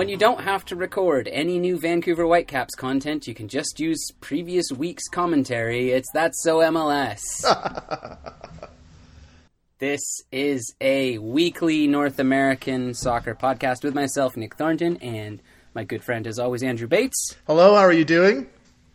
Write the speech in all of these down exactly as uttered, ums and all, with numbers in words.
when you don't have to record any new Vancouver Whitecaps content, you can just use previous week's commentary. It's That's So M L S. This is a weekly North American soccer podcast with myself, Nick Thornton, and my good friend, as always, Andrew Bates. Hello, how are you doing?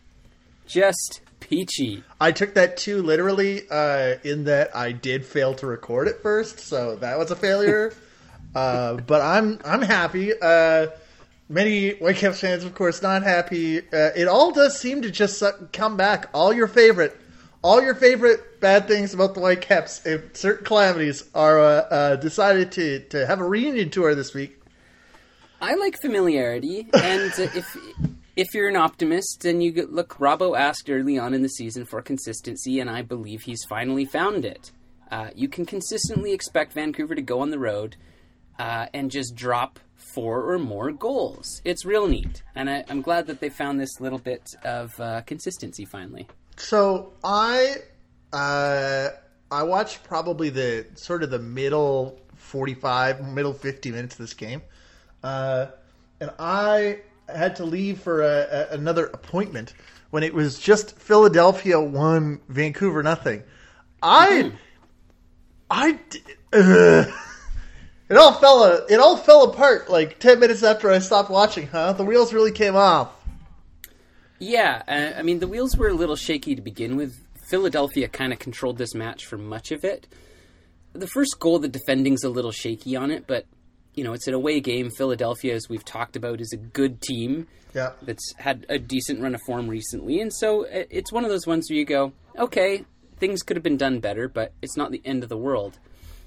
Just peachy. I took that too literally uh, in that I did fail to record it first, so that was a failure. uh, but I'm I'm happy. Uh, many Whitecaps fans, of course, not happy. Uh, it all does seem to just come back. All your favorite, all your favorite bad things about the Whitecaps, if certain calamities are uh, uh, decided to, to have a reunion tour this week. I like familiarity, and uh, if if you're an optimist, then you get, look, Robbo asked early on in the season for consistency, and I believe he's finally found it. Uh, you can consistently expect Vancouver to go on the road uh, and just drop four or more goals. It's real neat, and I, I'm glad that they found this little bit of uh, consistency finally. So I uh, I watched probably the sort of the middle forty-five, middle fifty minutes of this game. Uh, and I had to leave for a, a, another appointment when it was just Philadelphia one, Vancouver nothing. I, mm-hmm. I, uh, it all fell, it all fell apart like ten minutes after I stopped watching. Huh? The wheels really came off. Yeah, uh, I mean the wheels were a little shaky to begin with. Philadelphia kind of controlled this match for much of it. The first goal, the defending's a little shaky on it, but you know, it's an away game. Philadelphia, as we've talked about, is a good team yeah. that's had a decent run of form recently. And so it's one of those ones where you go, okay, things could have been done better, but it's not the end of the world.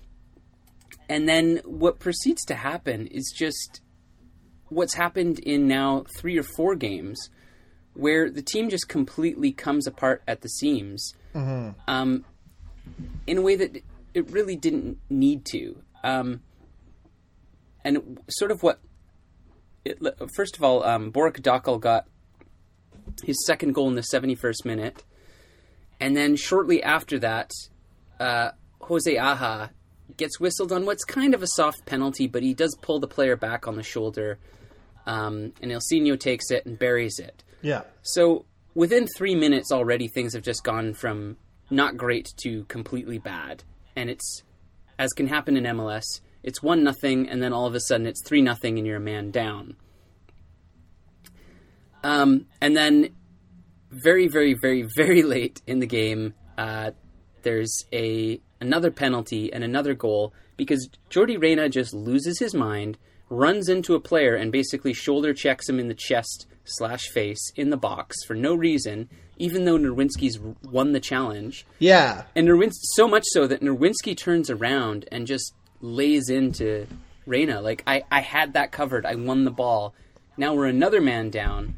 And then what proceeds to happen is just what's happened in now three or four games where the team just completely comes apart at the seams mm-hmm. um, in a way that it really didn't need to. Um And sort of what, it, first of all, um, Borek Dakel got his second goal in the seventy-first minute. And then shortly after that, uh, Jose Aja gets whistled on what's kind of a soft penalty, but he does pull the player back on the shoulder. Um, and Ilsinho takes it and buries it. Yeah. So within three minutes already, things have just gone from not great to completely bad. And it's, as can happen in M L S, it's one nothing, and then all of a sudden it's three nothing, and you're a man down. Um, and then very, very, very, very late in the game, uh, there's a another penalty and another goal because Jordi Reyna just loses his mind, runs into a player, and basically shoulder checks him in the chest slash face in the box for no reason, even though Nerwinski's won the challenge. Yeah. And Nerwinski, so much so that Nerwinski turns around and just lays into Reyna. Like, I, I had that covered. I won the ball. Now we're another man down.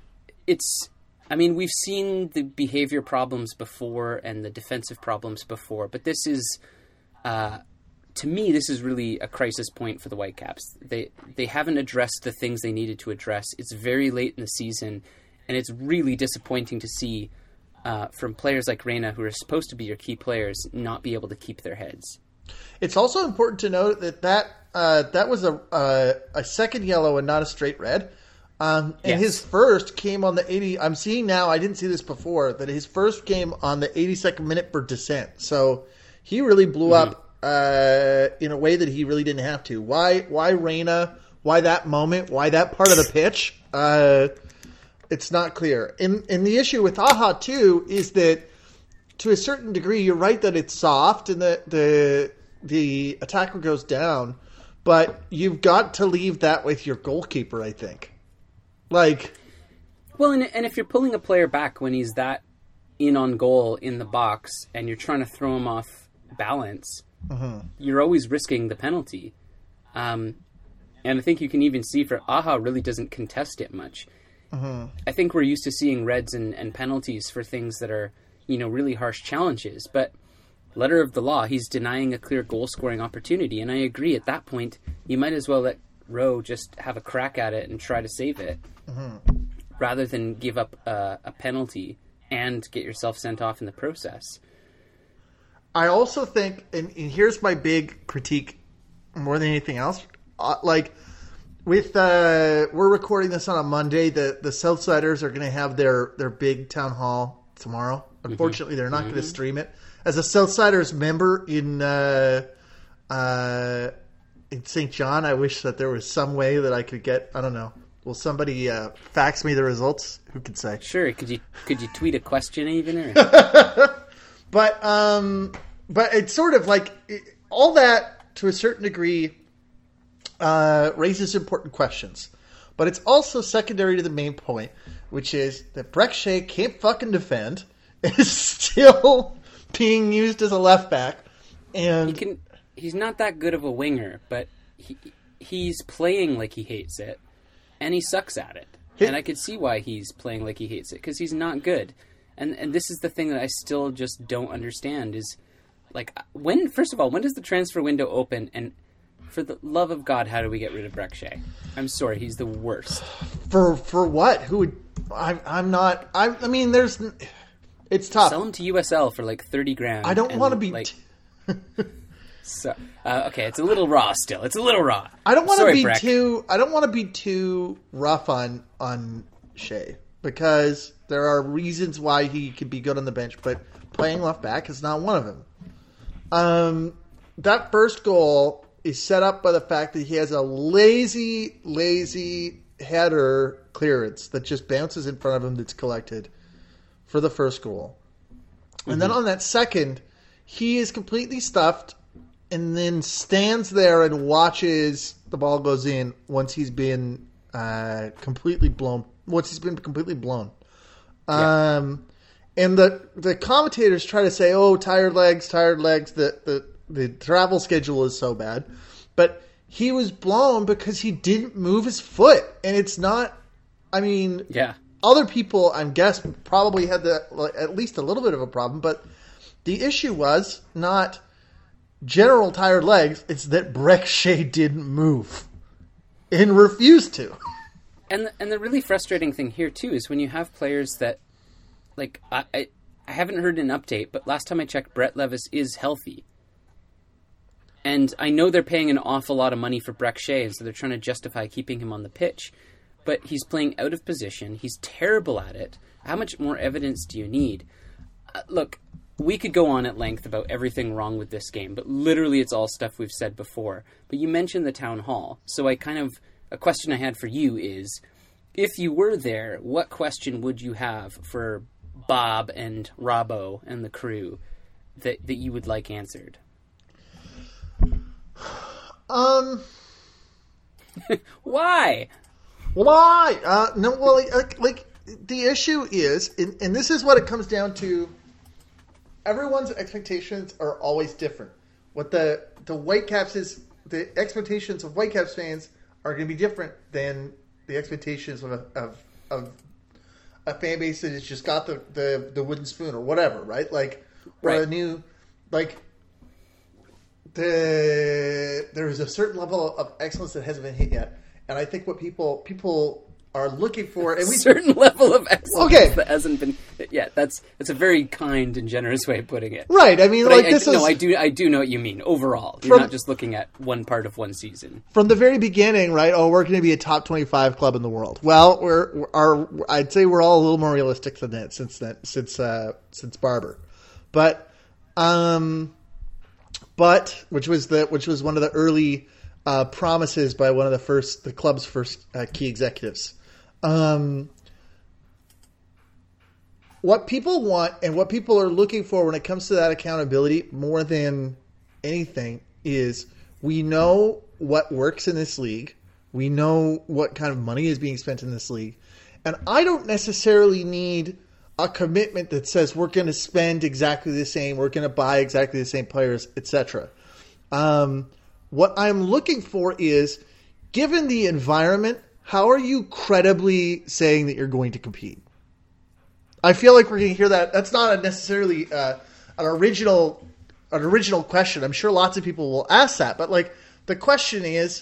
It's, I mean, we've seen the behavior problems before and the defensive problems before, but this is, uh, to me, this is really a crisis point for the Whitecaps. They, they haven't addressed the things they needed to address. It's very late in the season, and it's really disappointing to see uh, from players like Reyna, who are supposed to be your key players, not be able to keep their heads. It's also important to note that that, uh, that was a uh, a second yellow and not a straight red. Um, and yes. His first came on the eighty. I'm seeing now, I didn't see this before, that his first came on the eighty-second minute for dissent. So he really blew mm-hmm. up uh, in a way that he really didn't have to. Why Why Reyna? Why that moment? Why that part of the pitch? Uh, it's not clear. And, and the issue with Aja, too, is that to a certain degree, you're right that it's soft and that the the attacker goes down, but you've got to leave that with your goalkeeper, I think. Like, well, and, and if you're pulling a player back when he's that in on goal in the box and you're trying to throw him off balance, uh-huh. you're always risking the penalty. Um, and I think you can even see for Aja really doesn't contest it much. Uh-huh. I think we're used to seeing reds and, and penalties for things that are, you know, really harsh challenges, but letter of the law, he's denying a clear goal-scoring opportunity, and I agree at that point, you might as well let Rowe just have a crack at it and try to save it, mm-hmm. rather than give up a, a penalty and get yourself sent off in the process. I also think, and, and here's my big critique more than anything else, uh, like, with uh, we're recording this on a Monday. The the Southsiders are going to have their their big town hall tomorrow. Unfortunately, mm-hmm. they're not mm-hmm. going to stream it. As a Southsiders member in uh, uh, in Saint John, I wish that there was some way that I could get. I don't know. Will somebody uh, fax me the results? Who could say? Sure. Could you could you tweet a question even? Or? but um, but it's sort of like it, all that to a certain degree uh, raises important questions. But it's also secondary to the main point, which is that Brek Shea can't fucking defend. Is still being used as a left back, and he can. He's not that good of a winger, but he he's playing like he hates it. And he sucks at it. And I could see why he's playing like he hates it, because he's not good. And and this is the thing that I still just don't understand is, like, when, first of all, when does the transfer window open? And for the love of God, how do we get rid of Brek Shea? I'm sorry, he's the worst. For for what? Who would, I'm, I'm not, I, I mean, there's, it's tough. Sell him to U S L for like thirty grand. I don't want to be... Like, t- So, uh, okay, it's a little raw still. It's a little raw. I don't want to be Brek. too. I don't want to be too rough on on Shea, because there are reasons why he could be good on the bench, but playing left back is not one of them. Um, that first goal is set up by the fact that he has a lazy, lazy header clearance that just bounces in front of him that's collected for the first goal, mm-hmm. and then on that second, he is completely stuffed. And then stands there and watches the ball goes in once he's been uh, completely blown. Once he's been completely blown, yeah. um, and the the commentators try to say, "Oh, tired legs, tired legs." The the the travel schedule is so bad, but he was blown because he didn't move his foot, and it's not. I mean, yeah. Other people, I'm guessing, probably had the like, at least a little bit of a problem, but the issue was not general tired legs, it's that Brek Shea didn't move and refused to. And the, and the really frustrating thing here too is when you have players that, like, I, I I haven't heard an update, but last time I checked, Brett Levis is healthy. And I know they're paying an awful lot of money for Brek Shea, and so they're trying to justify keeping him on the pitch. But he's playing out of position. He's terrible at it. How much more evidence do you need? Uh, look, we could go on at length about everything wrong with this game, but literally it's all stuff we've said before. But you mentioned the town hall, so I kind of, a question I had for you is, if you were there, what question would you have for Bob and Robbo and the crew that, that you would like answered? Um, Why? Why? Uh, no, well, like, like the issue is, and, and this is what it comes down to. Everyone's expectations are always different. What the the Whitecaps is, the expectations of Whitecaps fans are going to be different than the expectations of a, of, of a fan base that has just got the, the, the wooden spoon or whatever, right? Like, or right. a new, like, the there is a certain level of excellence that hasn't been hit yet, and I think what people people. are looking for and we certain level of excellence okay. that hasn't been yeah that's that's a very kind and generous way of putting it, right? I mean, but like I, this I, is no I do I do know what you mean. Overall, you're from, not just looking at one part of one season from the very beginning, right? Oh, we're going to be a top twenty-five club in the world. Well, we're, we're our I'd say we're all a little more realistic than that since that since uh since Barber, but um but which was the which was one of the early uh promises by one of the first the club's first uh, key executives. Um, what people want and what people are looking for when it comes to that accountability more than anything is we know what works in this league. We know what kind of money is being spent in this league. And I don't necessarily need a commitment that says we're going to spend exactly the same, we're going to buy exactly the same players, et cetera. Um, what I'm looking for is, given the environment, how are you credibly saying that you're going to compete? I feel like we're going to hear that. That's not a necessarily uh, an original an original question. I'm sure lots of people will ask that. But like the question is,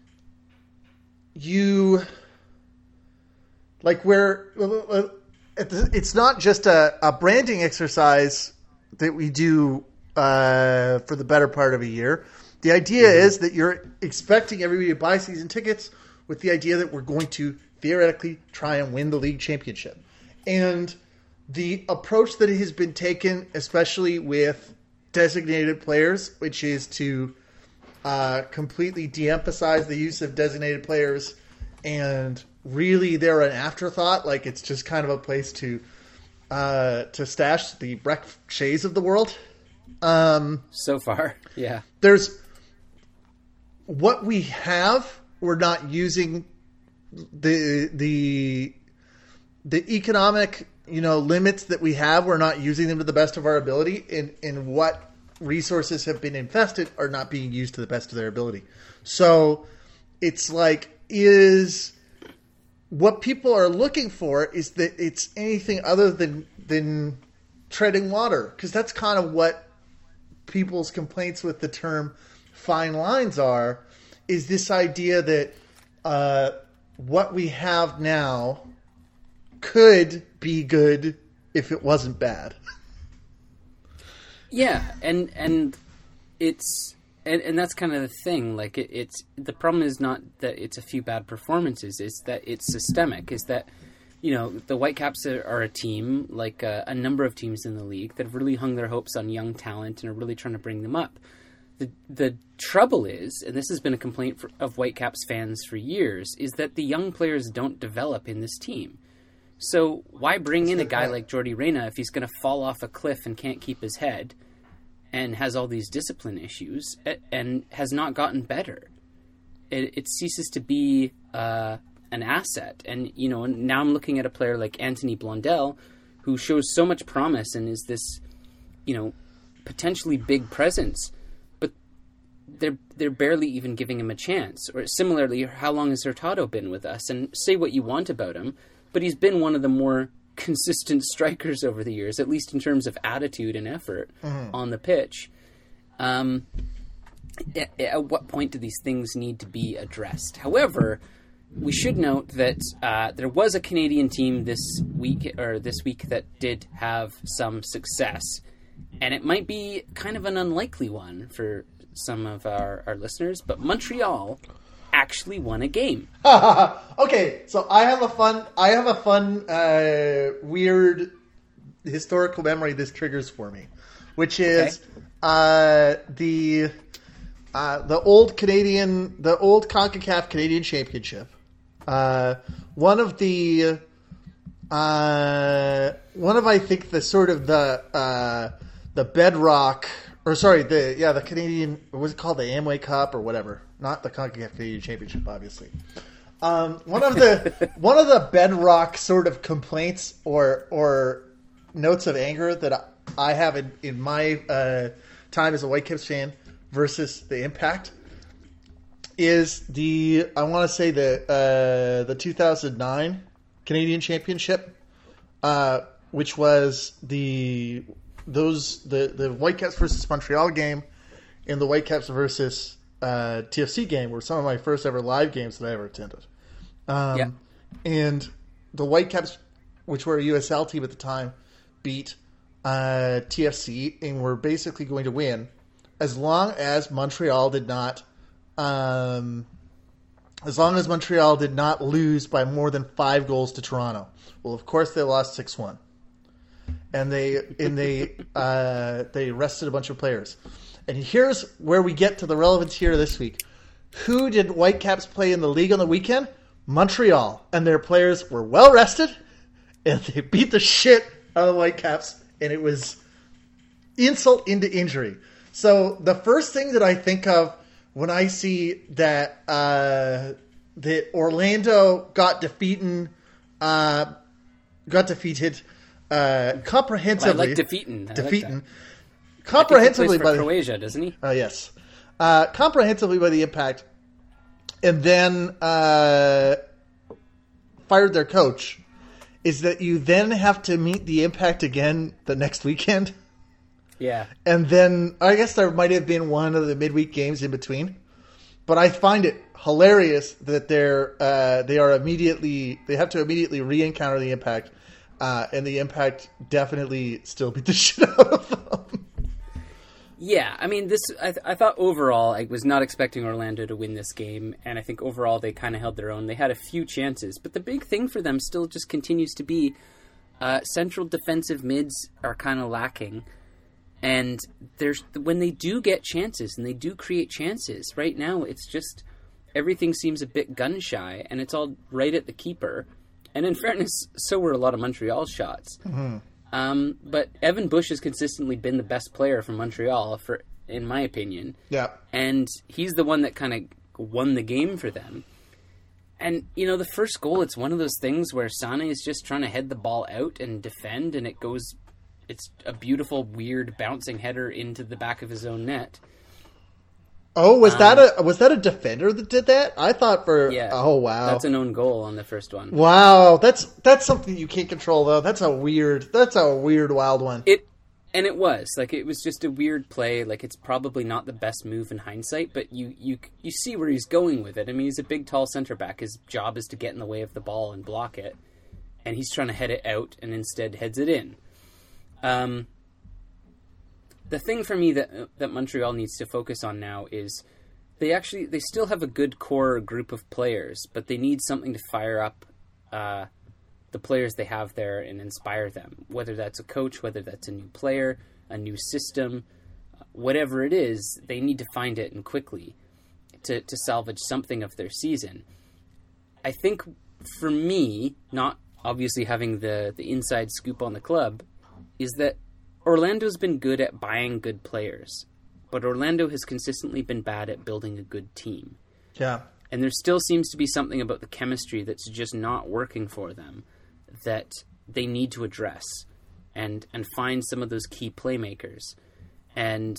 you like where it's not just a, a branding exercise that we do uh, for the better part of a year. The idea mm-hmm. is that you're expecting everybody to buy season tickets with the idea that we're going to theoretically try and win the league championship. And the approach that has been taken, especially with designated players, which is to uh, completely de-emphasize the use of designated players, and really they're an afterthought, like it's just kind of a place to uh, to stash the Brek Shays of the world. Um, so far, yeah. There's what we have. We're not using the the the economic, you know, limits that we have. We're not using them to the best of our ability. In in what resources have been invested are not being used to the best of their ability. So it's like, is what people are looking for is that it's anything other than than treading water, because that's kind of what people's complaints with the term fine lines are, is this idea that uh, what we have now could be good if it wasn't bad. Yeah, and and it's and, and that's kind of the thing. Like it, it's the problem is not that it's a few bad performances; it's that it's systemic. Is that, you know, the Whitecaps are, are a team, like a, a number of teams in the league, that have really hung their hopes on young talent and are really trying to bring them up. The the trouble is, and this has been a complaint for, of Whitecaps fans for years, is that the young players don't develop in this team. So why bring in a guy like Jordi Reyna if he's going to fall off a cliff and can't keep his head and has all these discipline issues and has not gotten better? It, it ceases to be uh, an asset. And, you know, now I'm looking at a player like Anthony Blondell, who shows so much promise and is this, you know, potentially big presence, but they're they're barely even giving him a chance. Or similarly, how long has Hurtado been with us? And say what you want about him, but he's been one of the more consistent strikers over the years, at least in terms of attitude and effort mm-hmm. on the pitch. Um, at, at what point do these things need to be addressed? However, we should note that uh, there was a Canadian team this week or this week that did have some success, and it might be kind of an unlikely one for some of our, our listeners, but Montreal actually won a game. Okay, so I have a fun, I have a fun, uh, weird historical memory this triggers for me, which is okay. uh, the uh, the old Canadian, the old CONCACAF Canadian Championship. Uh, one of the uh, one of I think the sort of the uh, the bedrock. Or sorry, the yeah, the Canadian, what was it called, the Amway Cup or whatever? Not the CONCACAF Canadian Championship, obviously. Um, one of the one of the bedrock sort of complaints or or notes of anger that I, I have in in my uh, time as a Whitecaps fan versus the Impact is the I want to say the uh, the two thousand nine Canadian Championship, uh, which was the. Those the, the Whitecaps versus Montreal game and the Whitecaps versus uh, T F C game were some of my first ever live games that I ever attended. Um, yeah. And the Whitecaps, which were a U S L team at the time, beat uh, T F C and were basically going to win as long as Montreal did not, um, as long as Montreal did not lose by more than five goals to Toronto. Well, of course they lost six one. And they and they uh, they rested a bunch of players. And here's where we get to the relevance here this week. Who did Whitecaps play in the league on the weekend? Montreal. And their players were well rested, and they beat the shit out of the Whitecaps, and it was insult into injury. So the first thing that I think of when I see that uh, that Orlando got defeated, uh, got defeated. Uh, comprehensively, well, I like defeating, I defeating, like comprehensively for by Croatia, doesn't he? Uh, yes, uh, comprehensively by the Impact, and then uh, fired their coach. Is that you then have to meet the Impact again the next weekend? Yeah, and then I guess there might have been one of the midweek games in between, but I find it hilarious that they're uh, they are immediately they have to immediately re-encounter the Impact. Uh, and the Impact definitely still beat the shit out of them. Yeah, I mean, this. I, th- I thought overall, I was not expecting Orlando to win this game, and I think overall they kind of held their own. They had a few chances, but the big thing for them still just continues to be uh, central defensive mids are kind of lacking, and there's when they do get chances and they do create chances. Right now, it's just everything seems a bit gun shy, and it's all right at the keeper. And in fairness, so were a lot of Montreal shots. Mm-hmm. Um, but Evan Bush has consistently been the best player for Montreal, for in my opinion. Yeah. And he's the one that kind of won the game for them. And, you know, the first goal, it's one of those things where Sane is just trying to head the ball out and defend, and it goes... It's a beautiful, weird, bouncing header into the back of his own net. Oh, was um, that a was that a defender that did that? I thought for yeah, oh wow, that's an own goal on the first one. Wow, that's that's something you can't control though. That's a weird that's a weird wild one. It and it was like it was just a weird play. Like it's probably not the best move in hindsight, but you you you see where he's going with it. I mean, he's a big, tall center back. His job is to get in the way of the ball and block it, and he's trying to head it out, and instead heads it in. Um, the thing for me that that Montreal needs to focus on now is they actually they still have a good core group of players, but they need something to fire up uh, the players they have there and inspire them. Whether that's a coach, whether that's a new player, a new system, whatever it is, they need to find it and quickly to to salvage something of their season. I think for me, not obviously having the the inside scoop on the club, is that Orlando's been good at buying good players, but Orlando has consistently been bad at building a good team. Yeah. And there still seems to be something about the chemistry that's just not working for them that they need to address and, and find some of those key playmakers. And,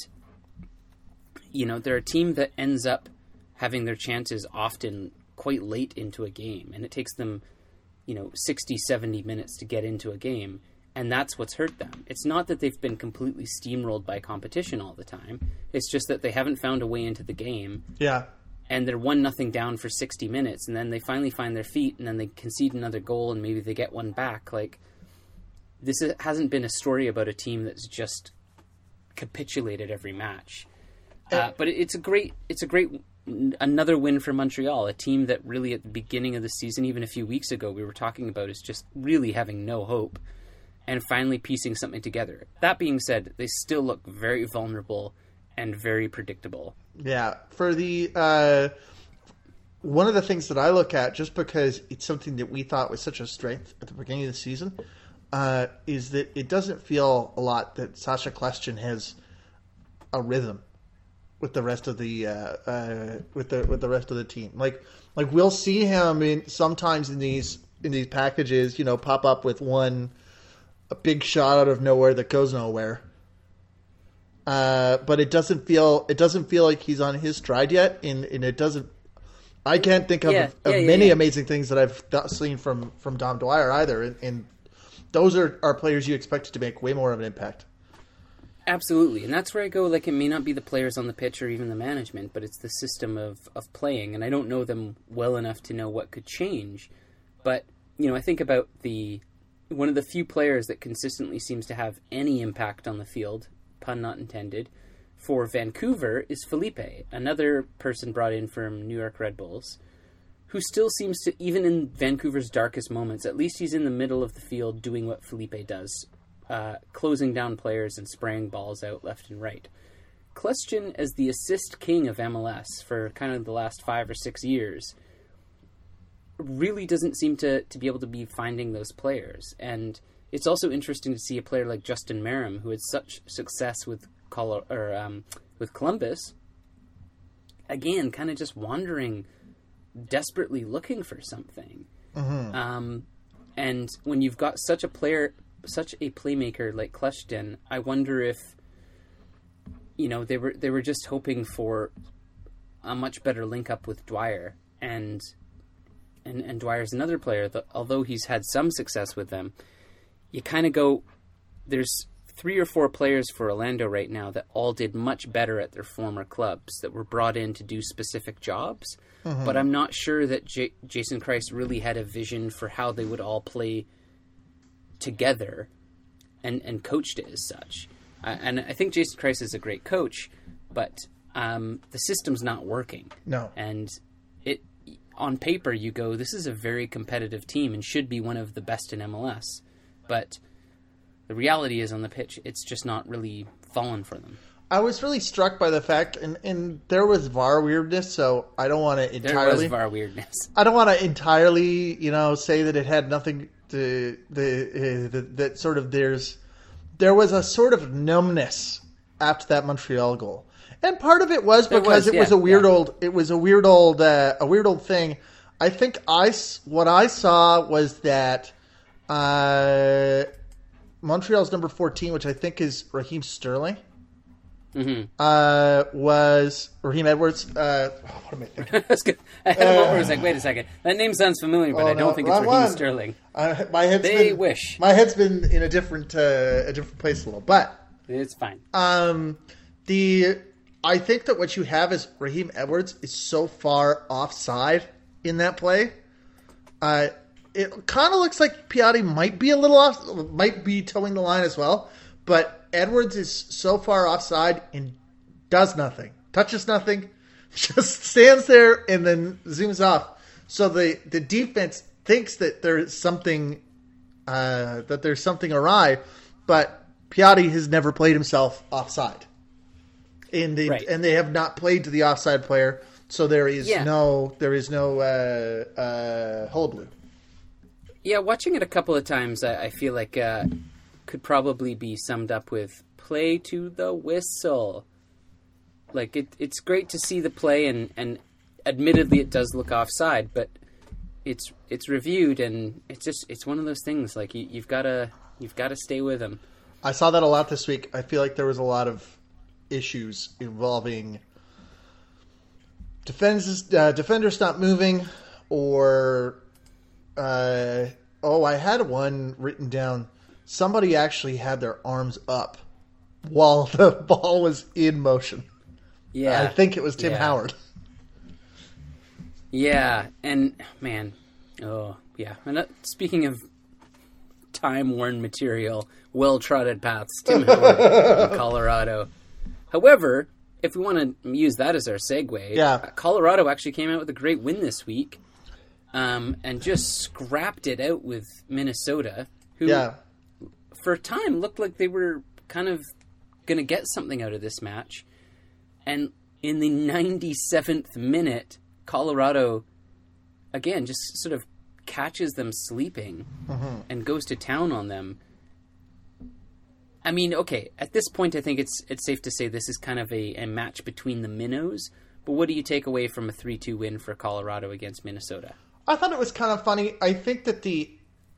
you know, they're a team that ends up having their chances often quite late into a game, and it takes them, you know, sixty, seventy minutes to get into a game. And that's what's hurt them. It's not that they've been completely steamrolled by competition all the time. It's just that they haven't found a way into the game. Yeah. And they're one nothing down for sixty minutes, and then they finally find their feet, and then they concede another goal, and maybe they get one back. Like, this is, hasn't been a story about a team that's just capitulated every match. Uh, but it, it's a great, it's a great, another win for Montreal, a team that really at the beginning of the season, even a few weeks ago, we were talking about is just really having no hope. And finally piecing something together. That being said, they still look very vulnerable and very predictable. Yeah. For the uh, one of the things that I look at, just because it's something that we thought was such a strength at the beginning of the season, uh, is that it doesn't feel a lot that Sacha Kljestan has a rhythm with the rest of the uh, uh, with the with the rest of the team. Like like we'll see him in sometimes in these in these packages, you know, pop up with one. A big shot out of nowhere that goes nowhere. Uh, but it doesn't feel it doesn't feel like he's on his stride yet, and, and it doesn't. I can't think of, yeah, of yeah, many yeah. amazing things that I've th- seen from, from Dom Dwyer either, and, and those are, are players you expected to make way more of an impact. Absolutely, and that's where I go. Like, it may not be the players on the pitch or even the management, but it's the system of, of playing, and I don't know them well enough to know what could change. But you know, I think about the. One of the few players that consistently seems to have any impact on the field, pun not intended, for Vancouver is Felipe, another person brought in from New York Red Bulls, who still seems to, even in Vancouver's darkest moments, at least he's in the middle of the field doing what Felipe does, uh, closing down players and spraying balls out left and right. Kljestan, as the assist king of M L S for kind of the last five or six years, really doesn't seem to, to be able to be finding those players. And it's also interesting to see a player like Justin Merrim, who had such success with Colo- or um, with Columbus, again, kind of just wandering, desperately looking for something. Mm-hmm. Um, and when you've got such a player, such a playmaker like Kljestan, I wonder if, you know, they were they were just hoping for a much better link up with Dwyer, and. And, and Dwyer's another player that, although he's had some success with them, you kind of go, there's three or four players for Orlando right now that all did much better at their former clubs, that were brought in to do specific jobs. Mm-hmm. But I'm not sure that J- Jason Kreis really had a vision for how they would all play together and, and coached it as such. Uh, and I think Jason Kreis is a great coach, but um, the system's not working. No. And it on paper, you go, this is a very competitive team and should be one of the best in M L S. But the reality is on the pitch, it's just not really fallen for them. I was really struck by the fact, and, and there was V A R weirdness, so I don't want to entirely... There was V A R weirdness. I don't want to entirely, you know, say that it had nothing to... The, uh, the, that sort of there's... There was a sort of numbness after that Montreal goal. And part of it was because was, it, was yeah, weird yeah. old, it was a weird old... Uh, a weird old thing. I think I... What I saw was that... Uh, Montreal's number fourteen, which I think is Raheem Sterling... Mm-hmm. Uh, was Raheem Edwards? Uh, what am I thinking? I, was good. I had a moment where I was like, "Wait a second, that name sounds familiar, but oh, I don't no, think it's Raheem one. Sterling." Uh, my head's they been, wish. My head's been in a different, uh, a different place a little, but it's fine. Um, the I think that what you have is Raheem Edwards is so far offside in that play. Uh, it kind of looks like Piatti might be a little off, might be towing the line as well, but. Edwards is so far offside and does nothing, touches nothing, just stands there and then zooms off. So the, the defense thinks that there's something uh, that there's something awry, but Piatti has never played himself offside, and they, right. and they have not played to the offside player. So there is yeah. no there is no uh, uh, hullabaloo. Yeah, watching it a couple of times, I, I feel like. Uh... could probably be summed up with play to the whistle. Like, it, it's great to see the play, and, and admittedly it does look offside, but it's it's reviewed, and it's just it's one of those things. Like, you, you've got to you've got to stay with them. I saw that a lot this week. I feel like there was a lot of issues involving defenders, uh, defenders not moving, or uh, oh, I had one written down. Somebody actually had their arms up while the ball was in motion. Yeah. I think it was Tim yeah. Howard. Yeah, and, man, oh, yeah. And uh, speaking of time-worn material, well-trodden paths, Tim Howard in Colorado. However, if we want to use that as our segue, yeah. uh, Colorado actually came out with a great win this week um, and just scrapped it out with Minnesota, who... Yeah. for a time looked like they were kind of going to get something out of this match. And in the ninety-seventh minute, Colorado, again, just sort of catches them sleeping mm-hmm. and goes to town on them. I mean, okay, at this point, I think it's it's safe to say this is kind of a, a match between the minnows. But what do you take away from a three two win for Colorado against Minnesota? I thought it was kind of funny. I think that the...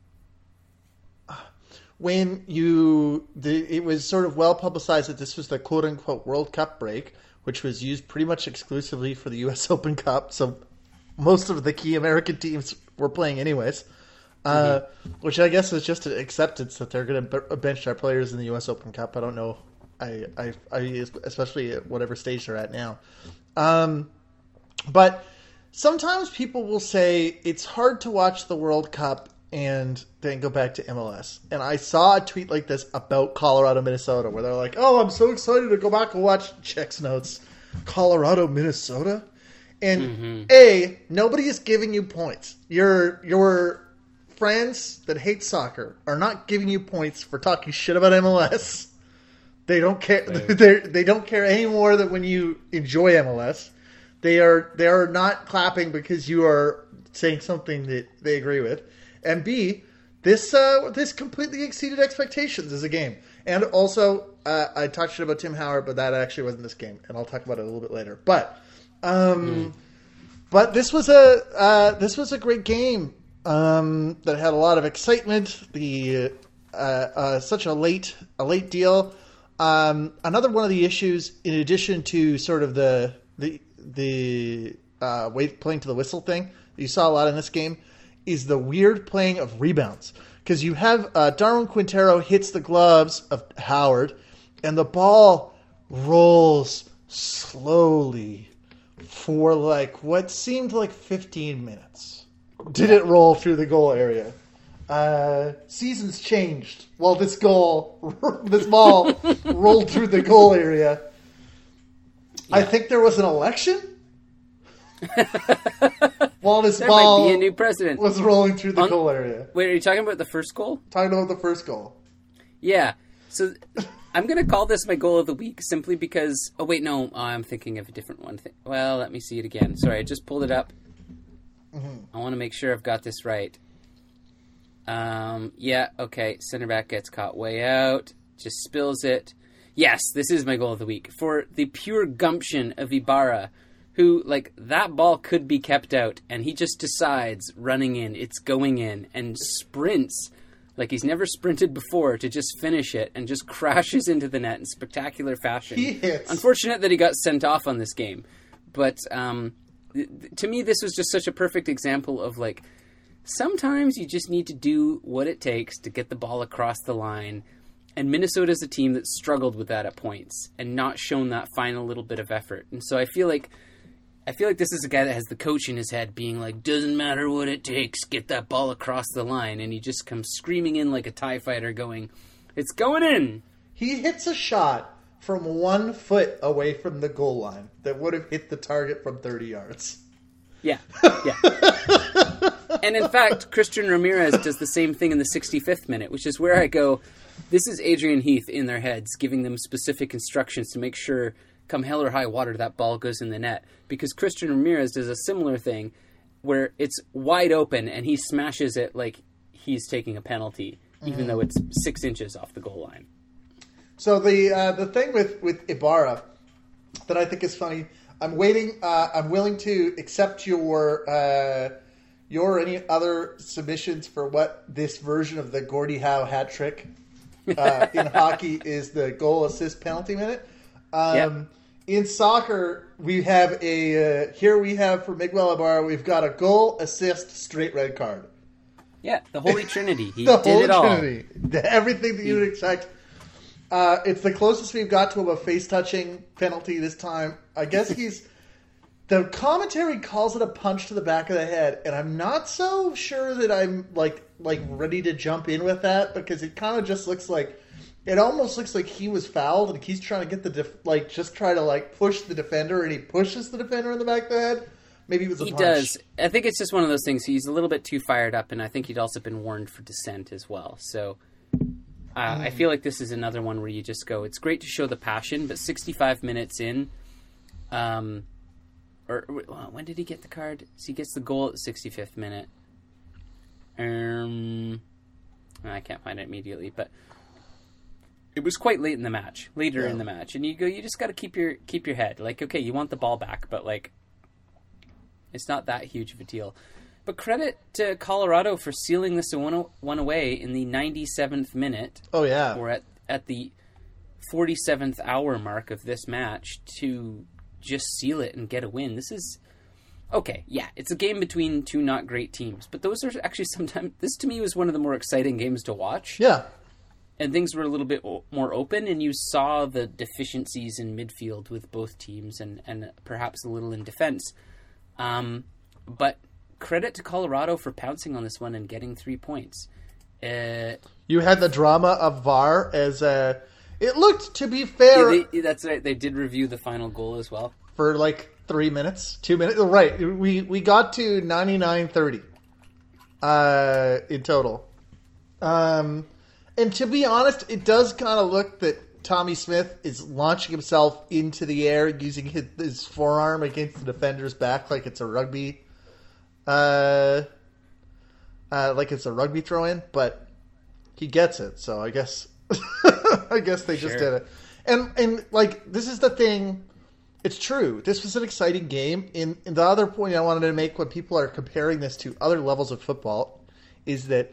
When you, the, it was sort of well publicized that this was the quote unquote World Cup break, which was used pretty much exclusively for the U S Open Cup. So most of the key American teams were playing anyways, uh, mm-hmm. which I guess is just an acceptance that they're going to bench their players in the U S Open Cup. I don't know. I, I, I especially at whatever stage they're at now. Um, but sometimes people will say it's hard to watch the World Cup and then go back to M L S. And I saw a tweet like this about Colorado, Minnesota, where they're like, oh, I'm so excited to go back and watch Chex Notes. Colorado, Minnesota? And mm-hmm. A, nobody is giving you points. Your your friends that hate soccer are not giving you points for talking shit about M L S. They don't care they they don't care any more than when you enjoy M L S. They are they are not clapping because you are saying something that they agree with. And B, this uh, this completely exceeded expectations as a game. And also, uh, I touched about Tim Howard, but that actually wasn't this game, and I'll talk about it a little bit later. But, um, mm. but this was a uh, this was a great game um, that had a lot of excitement. The uh, uh, such a late a late deal. Um, another one of the issues, in addition to sort of the the the uh, wait playing to the whistle thing that you saw a lot in this game, is the weird playing of rebounds. Because you have uh, Darwin Quintero hits the gloves of Howard, and the ball rolls slowly for like what seemed like fifteen minutes. Did it roll through the goal area? uh, seasons changed while this goal, this ball rolled through the goal area. Yeah. I think there was an election while this there ball might be a new president. was rolling through the On, goal area. Wait, are you talking about the first goal? Talking about the first goal. Yeah. So I'm going to call this my goal of the week simply because... Oh, wait, no. I'm thinking of a different one. Well, let me see it again. Sorry, I just pulled it up. Mm-hmm. I want to make sure I've got this right. Um, yeah, okay. Center back gets caught way out. Just spills it. Yes, this is my goal of the week. For the pure gumption of Ibarra, who, like, that ball could be kept out, and he just decides, running in, it's going in, and sprints like he's never sprinted before to just finish it, and just crashes into the net in spectacular fashion. He hits. Unfortunate that he got sent off on this game. But um, th- to me, this was just such a perfect example of, like, sometimes you just need to do what it takes to get the ball across the line. And Minnesota is a team that struggled with that at points and not shown that final little bit of effort. And so I feel like I feel like this is a guy that has the coach in his head being like, doesn't matter what it takes, get that ball across the line. And he just comes screaming in like a TIE fighter going, it's going in. He hits a shot from one foot away from the goal line that would have hit the target from thirty yards. Yeah, yeah. And in fact, Christian Ramirez does the same thing in the sixty-fifth minute, which is where I go, this is Adrian Heath in their heads, giving them specific instructions to make sure, come hell or high water, that ball goes in the net. Because Christian Ramirez does a similar thing where it's wide open and he smashes it like he's taking a penalty, even mm. though it's six inches off the goal line. So the uh, the thing with, with Ibarra that I think is funny, I'm waiting, uh, I'm willing to accept your... Uh, Your any other submissions for what this version of the Gordie Howe hat trick uh, in hockey is the goal, assist, penalty minute? Um, yep. In soccer, we have a uh, here we have for Miguel Ibarra, we've got a goal, assist, straight red card. Yeah, the Holy Trinity. He the did Holy it all. Trinity. Everything that you would expect. Uh, it's the closest we've got to a face touching penalty this time. I guess he's. The commentary calls it a punch to the back of the head, and I'm not so sure that I'm like like ready to jump in with that because it kind of just looks like it almost looks like he was fouled and he's trying to get the def- like just try to like push the defender and he pushes the defender in the back of the head. Maybe it was a he punch. does. I think it's just one of those things. He's a little bit too fired up, and I think he'd also been warned for dissent as well. So uh, mm. I feel like this is another one where you just go, it's great to show the passion, but sixty-five minutes in. Um, Or when did he get the card? So he gets the goal at the sixty-fifth minute. Um, I can't find it immediately, but it was quite late in the match, later yeah. in the match, and you go, you just got to keep your keep your head. Like, okay, you want the ball back, but like, it's not that huge of a deal. But credit to Colorado for sealing this one one away in the ninety-seventh minute. Oh yeah, or at at the forty-seventh hour mark of this match to just seal it and get a win. This is okay. Yeah, it's a game between two not great teams, but those are actually sometimes. This to me was one of the more exciting games to watch. Yeah, and things were a little bit o- more open, and you saw the deficiencies in midfield with both teams, and and perhaps a little in defense. Um, but credit to Colorado for pouncing on this one and getting three points. Uh, you had the drama of V A R as a. It looked, to be fair... Yeah, they, that's right. They did review the final goal as well. For like three minutes, two minutes. Right. We we got to ninety-nine thirty uh, in total. Um, and to be honest, it does kind of look that Tommy Smith is launching himself into the air using his, his forearm against the defender's back like it's a rugby... Uh, uh, like it's a rugby throw-in, but he gets it, so I guess... I guess they just sure. did it. And, and like, this is the thing. It's true. This was an exciting game. In, in the other point I wanted to make when people are comparing this to other levels of football is that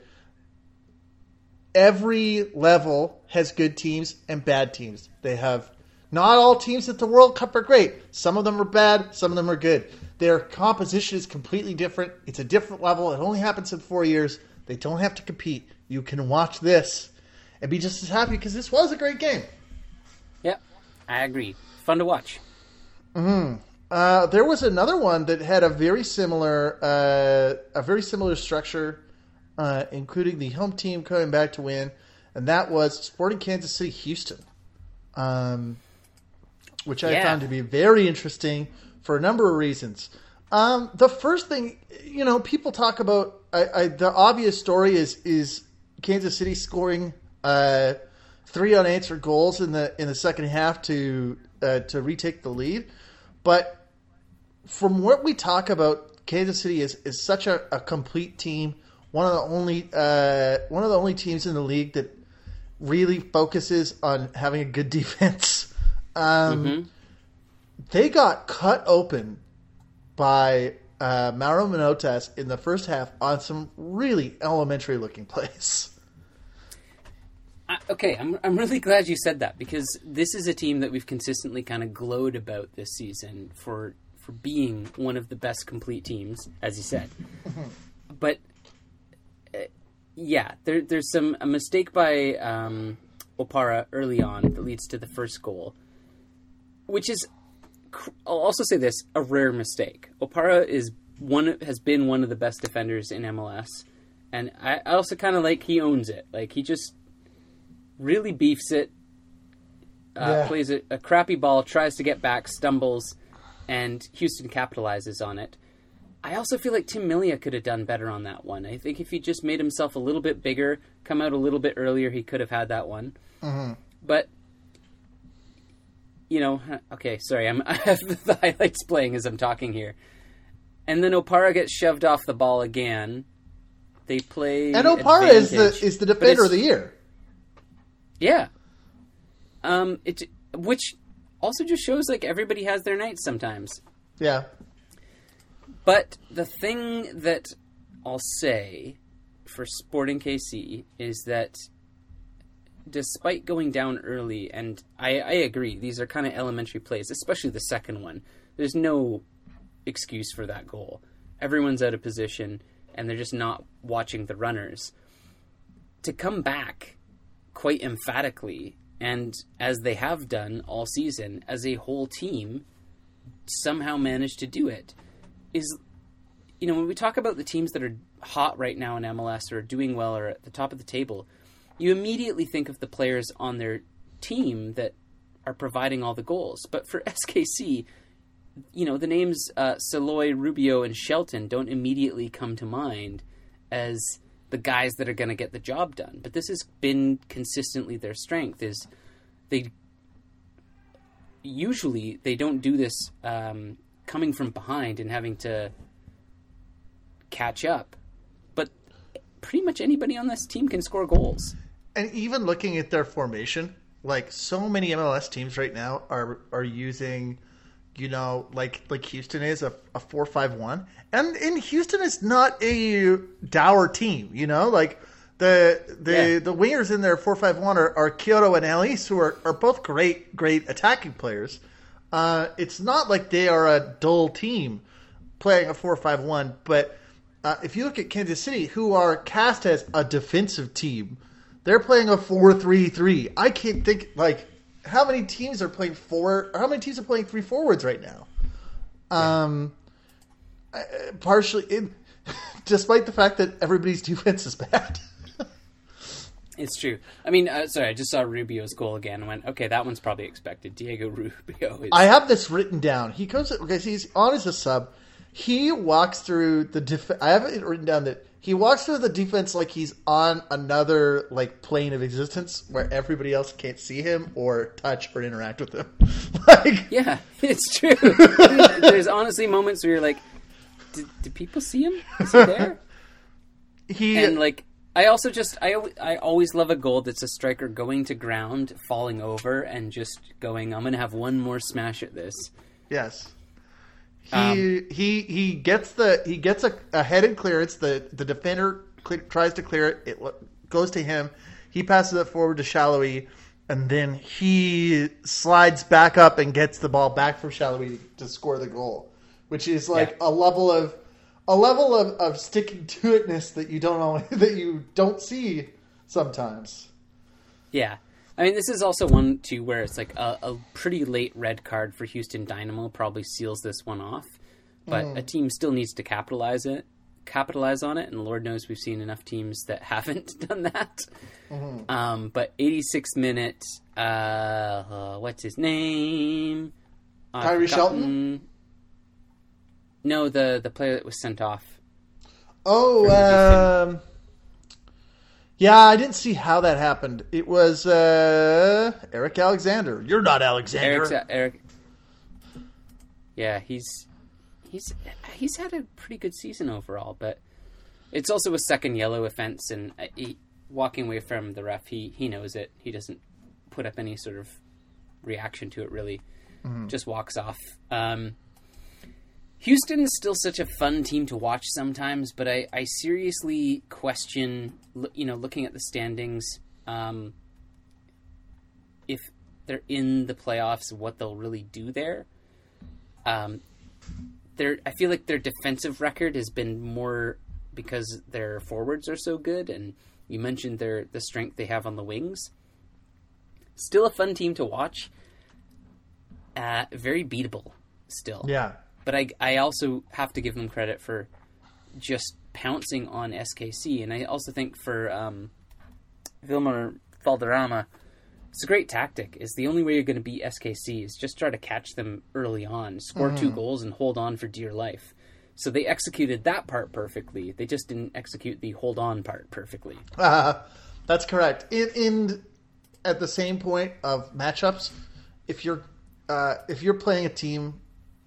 every level has good teams and bad teams. They have not all teams at the World Cup are great. Some of them are bad. Some of them are good. Their composition is completely different. It's a different level. It only happens in four years. They don't have to compete. You can watch this and be just as happy because this was a great game. Yep, I agree. Fun to watch. Mm-hmm. Uh, there was another one that had a very similar, uh, a very similar structure. uh, including the home team coming back to win, and that was Sporting Kansas City Houston, um, which I Yeah. found to be very interesting for a number of reasons. Um, the first thing, you know, people talk about I, I, the obvious story is is Kansas City scoring uh, three unanswered goals in the in the second half to uh, to retake the lead, but from what we talk about, Kansas City is, is such a, a complete team. One of the only uh, one of the only teams in the league that really focuses on having a good defense. Um, Mm-hmm. They got cut open by uh, Mauro Manotas in the first half on some really elementary looking plays. I, okay, I'm I'm really glad you said that, because this is a team that we've consistently kind of glowed about this season for for being one of the best complete teams, as you said. But uh, yeah, there, there's some a mistake by um, Opara early on that leads to the first goal, which is, I'll also say this, a rare mistake. Opara is one has been one of the best defenders in M L S, and I, I also kind of like he owns it. Like, he just really beefs it, uh, Yeah. plays a, a crappy ball, tries to get back, stumbles, and Houston capitalizes on it. I also feel like Tim Melia could have done better on that one. I think if he just made himself a little bit bigger, come out a little bit earlier, he could have had that one. Mm-hmm. But, you know, okay, sorry, I'm, I have the highlights playing as I'm talking here. And then Opara gets shoved off the ball again. They play And Opara is advantage, the is the but defender it's- of the year. Yeah. Um, it which also just shows, like, everybody has their nights sometimes. Yeah. But the thing that I'll say for Sporting K C is that despite going down early, and I, I agree, these are kind of elementary plays, especially the second one. There's no excuse for that goal. Everyone's out of position, and they're just not watching the runners. To come back quite emphatically, and as they have done all season, as a whole team, somehow managed to do it, is, you know, when we talk about the teams that are hot right now in M L S or are doing well or at the top of the table, you immediately think of the players on their team that are providing all the goals. But for S K C, you know, the names uh, Saloy, Rubio, and Shelton don't immediately come to mind as the guys that are going to get the job done. But this has been consistently their strength, is they usually they don't do this um, coming from behind and having to catch up. But pretty much anybody on this team can score goals. And even looking at their formation, like, so many M L S teams right now are are using, you know, like like Houston is a, a four five one, and in Houston is not a dour team, you know, like the the Yeah. the wingers in their four five one are, are Kyoto and Elise, who are, are both great great attacking players. Uh, it's not like they are a dull team playing a four five one, but uh, if you look at Kansas City, who are cast as a defensive team, they're playing a four three three. I can't think, like, how many teams are playing four, or how many teams are playing three forwards right now? Um, uh, partially, it, despite the fact that everybody's defense is bad. It's true. I mean, uh, sorry, I just saw Rubio's goal again and went, okay, that one's probably expected. Diego Rubio is... I have this written down. He comes, because he's on as a sub. He walks through the def- I have it written down that he walks through the defense like he's on another, like, plane of existence where everybody else can't see him or touch or interact with him. Like, Yeah, it's true. There's honestly moments where you're like, did, did people see him? Is he there? he And, like, I also just, I, al- I always love a goal that's a striker going to ground, falling over, and just going, I'm going to have one more smash at this. yes. He Um, he he gets the he gets a, a headed clearance. The the defender cle tries to clear it. It lo- goes to him. He passes it forward to Shallowy, and then he slides back up and gets the ball back from Shallowy to score the goal, which is like Yeah. a level of a level of, of sticking to itness that you don't always, that you don't see sometimes. Yeah. I mean, this is also one, too, where it's like a, a pretty late red card for Houston Dynamo probably seals this one off. But Mm. a team still needs to capitalize it capitalize on it, and Lord knows we've seen enough teams that haven't done that. Mm-hmm. Um, but eighty-six minute, uh, uh, what's his name? Uh, Tyree Shelton? No, the, the player that was sent off. Oh, um, yeah, I didn't see how that happened. It was uh, Eric Alexander. You're not Alexander. Eric's, Eric. Yeah, he's he's he's had a pretty good season overall, but it's also a second yellow offense, and he, walking away from the ref, he he knows it. He doesn't put up any sort of reaction to it, really. Mm-hmm. Just walks off. Um, Houston is still such a fun team to watch sometimes, but I, I seriously question, you know, looking at the standings, um, if they're in the playoffs, what they'll really do there. Um, they're, I feel like their defensive record has been more because their forwards are so good, and you mentioned their the strength they have on the wings. Still a fun team to watch. Uh, very beatable still. Yeah. But I, I also have to give them credit for just pouncing on S K C. And I also think for um, Wilmer Valderrama, it's a great tactic. It's the only way you're going to beat S K C is just try to catch them early on, score mm-hmm. two goals, and hold on for dear life. So they executed that part perfectly. They just didn't execute the hold on part perfectly. Uh, that's correct. In, in at the same point of matchups, if you're uh, if you're playing a team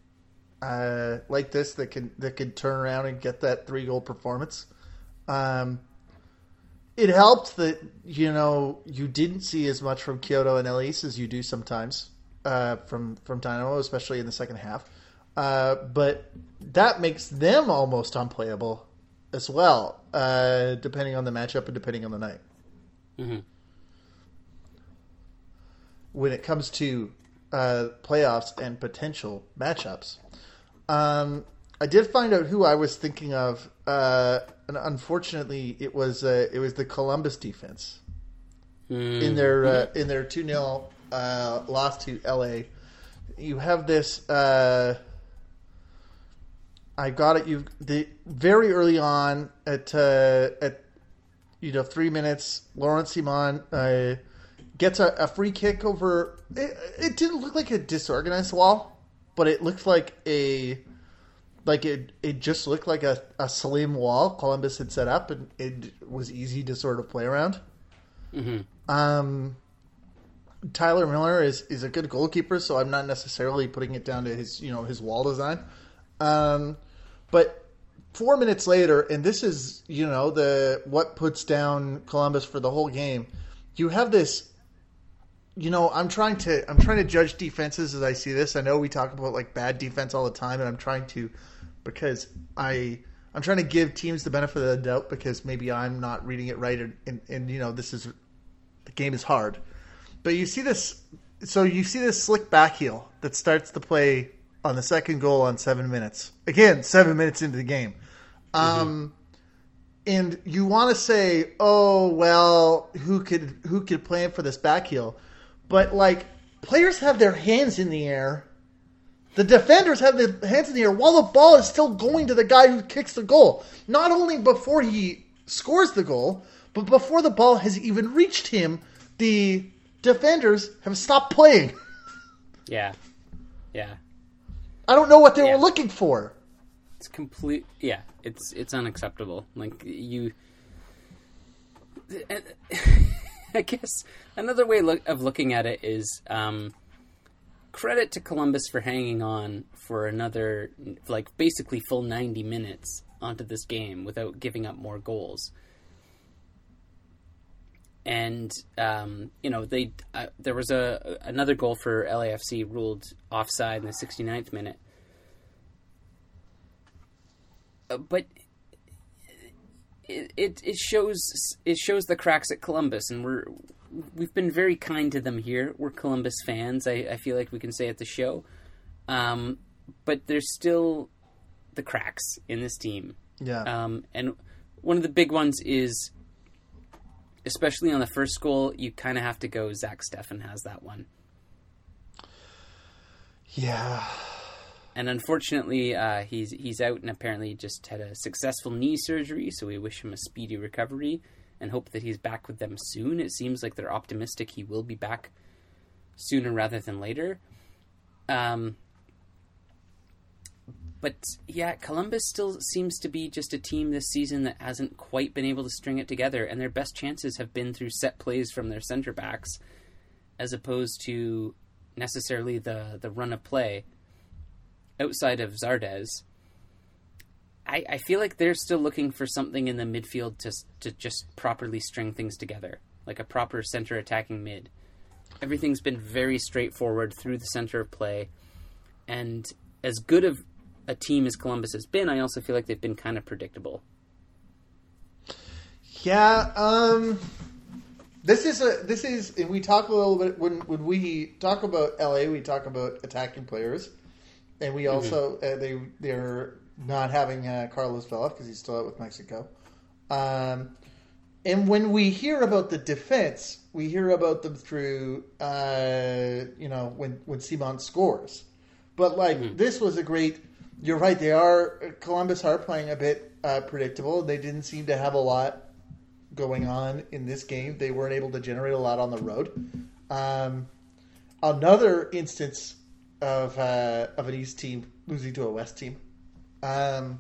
uh, like this that can that can turn around and get that three goal performance, um, it helped that you know you didn't see as much from Kyoto and Elise as you do sometimes uh, from from Dynamo, especially in the second half. Uh, but that makes them almost unplayable as well, uh, depending on the matchup and depending on the night. Mm-hmm. When it comes to uh, playoffs and potential matchups, um, I did find out who I was thinking of, uh, and unfortunately, it was uh, it was the Columbus defense mm-hmm. in their uh, in their two nil uh, loss to L A. You have this. Uh, I got it. You the very early on at uh, at you know three minutes. Laurent Simon uh, gets a, a free kick over. It, it didn't look like a disorganized wall, but it looked like a like it. It just looked like a, a slim wall Columbus had set up, and it was easy to sort of play around. Mm-hmm. Um, Tyler Miller is, is a good goalkeeper, so I'm not necessarily putting it down to his you know his wall design. Um, but four minutes later, and this is, you know, the what puts down Columbus for the whole game. You have this, you know, I'm trying to I'm trying to judge defenses as I see this. I know we talk about like bad defense all the time, and I'm trying to because I I'm trying to give teams the benefit of the doubt because maybe I'm not reading it right, and, and, and you know this is the game is hard. But you see this, so you see this slick back heel that starts the play on the second goal on seven minutes. Again, seven minutes into the game. Um, mm-hmm. And you want to say, oh, well, who could who could plan for this back heel? But, like, players have their hands in the air. The defenders have their hands in the air while the ball is still going to the guy who kicks the goal. Not only before he scores the goal, but before the ball has even reached him, the defenders have stopped playing. Yeah. Yeah. I don't know what they yeah. were looking for. It's complete. Yeah, it's it's unacceptable. Like you, I guess another way look, of looking at it is um, credit to Columbus for hanging on for another, like basically full ninety minutes onto this game without giving up more goals. And um, you know they uh, there was a another goal for L A F C ruled offside in the sixty-ninth minute, uh, but it, it it shows it shows the cracks at Columbus, and we're we've been very kind to them here. We're Columbus fans. I, I feel like we can say at the show, um, but there's still the cracks in this team. Yeah, um, and one of the big ones is, especially on the first goal, you kind of have to go Zach Steffen has that one. Yeah. and unfortunately, uh, he's he's out and apparently just had a successful knee surgery. So we wish him a speedy recovery and hope that he's back with them soon. It seems like they're optimistic he will be back sooner rather than later. Um, but yeah, Columbus still seems to be just a team this season that hasn't quite been able to string it together, and their best chances have been through set plays from their center backs, as opposed to necessarily the, the run of play outside of Zardes. I, I feel like they're still looking for something in the midfield to to just properly string things together, like a proper center attacking mid. Everything's been very straightforward through the center of play, and as good of a team as Columbus has been, I also feel like they've been kind of predictable. Yeah, um, this is a this is, and we talk a little bit when when we talk about L A, we talk about attacking players, and we also mm-hmm. uh, they they're not having uh, Carlos Vela because he's still out with Mexico. Um, and when we hear about the defense, we hear about them through, uh, you know, when, when Simon scores. But, like, mm-hmm. this was a great... You're right, they are... Columbus are playing a bit uh, predictable. They didn't seem to have a lot going on in this game. They weren't able to generate a lot on the road. Um, another instance of uh, of an East team losing to a West team. Um,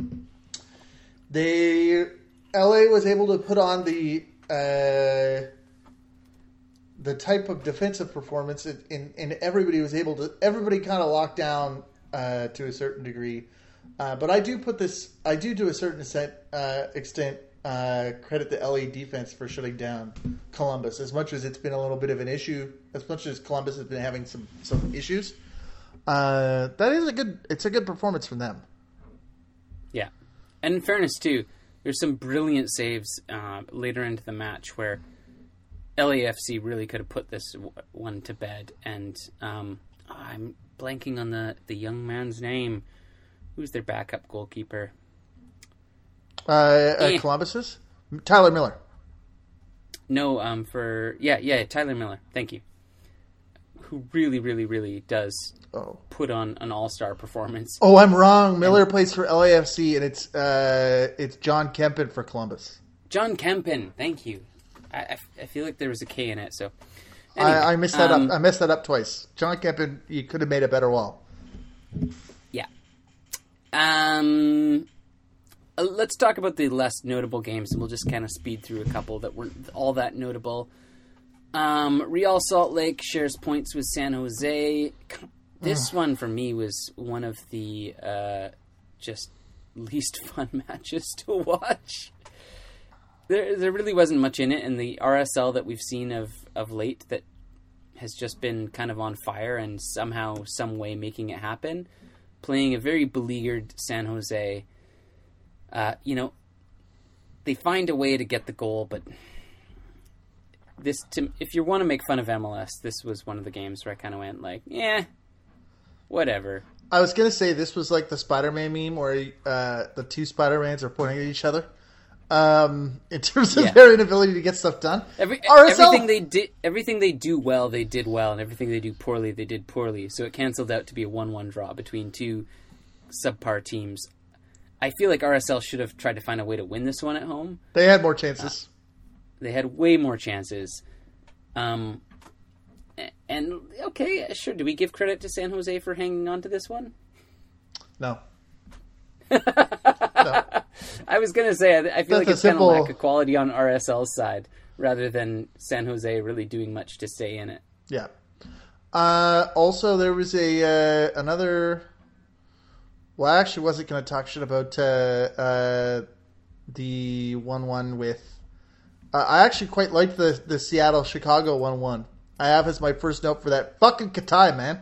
they L A was able to put on the uh, the type of defensive performance, and, and everybody was able to. Everybody kind of locked down uh, to a certain degree, uh, but I do put this. I do to a certain extent, uh, extent uh, credit the L A defense for shutting down Columbus. As much as it's been a little bit of an issue, as much as Columbus has been having some some issues, uh, that is a good. It's a good performance from them. Yeah. And in fairness, too, there's some brilliant saves uh, later into the match where L A F C really could have put this w- one to bed. And um, I'm blanking on the, the young man's name. Who's their backup goalkeeper? Uh, uh, eh. Columbus's? Tyler Miller. No, um, for... Yeah, yeah, Tyler Miller. Thank you. Who really, really, really does... Oh. Put on an all-star performance. Oh, I'm wrong. Miller and, plays for L A F C, and it's uh, it's John Kempen for Columbus. John Kempen, thank you. I, I, I feel like there was a K in it, so anyway, I, I messed that um, up. I messed that up twice. John Kempen, you could have made a better wall. Yeah. Um. Let's talk about the less notable games, and we'll just kind of speed through a couple that weren't all that notable. Um, Real Salt Lake shares points with San Jose. This one, for me, was one of the uh, just least fun matches to watch. There there really wasn't much in it, and the R S L that we've seen of, of late that has just been kind of on fire and somehow, some way making it happen, playing a very beleaguered San Jose. Uh, you know, they find a way to get the goal, but this, to, if you want to make fun of M L S, this was one of the games where I kind of went like, yeah. Whatever. I was going to say this was like the Spider-Man meme where uh, the two Spider-Mans are pointing at each other um, in terms of yeah. their inability to get stuff done. Every, everything they did, everything they do well, they did well, and everything they do poorly, they did poorly. So it canceled out to be a one-one draw between two subpar teams. I feel like R S L should have tried to find a way to win this one at home. They had more chances. Uh, they had way more chances. Um. And, okay, sure. Do we give credit to San Jose for hanging on to this one? No. no. I was going to say, I, I feel That's like it's simple... kind of lack of quality on R S L's side, rather than San Jose really doing much to stay in it. Yeah. Uh, also, there was a uh, another... Well, I actually wasn't going to talk shit about uh, uh, the one one with... Uh, I actually quite liked the, the Seattle-Chicago one one. I have as my first note for that. Fucking Katai, man.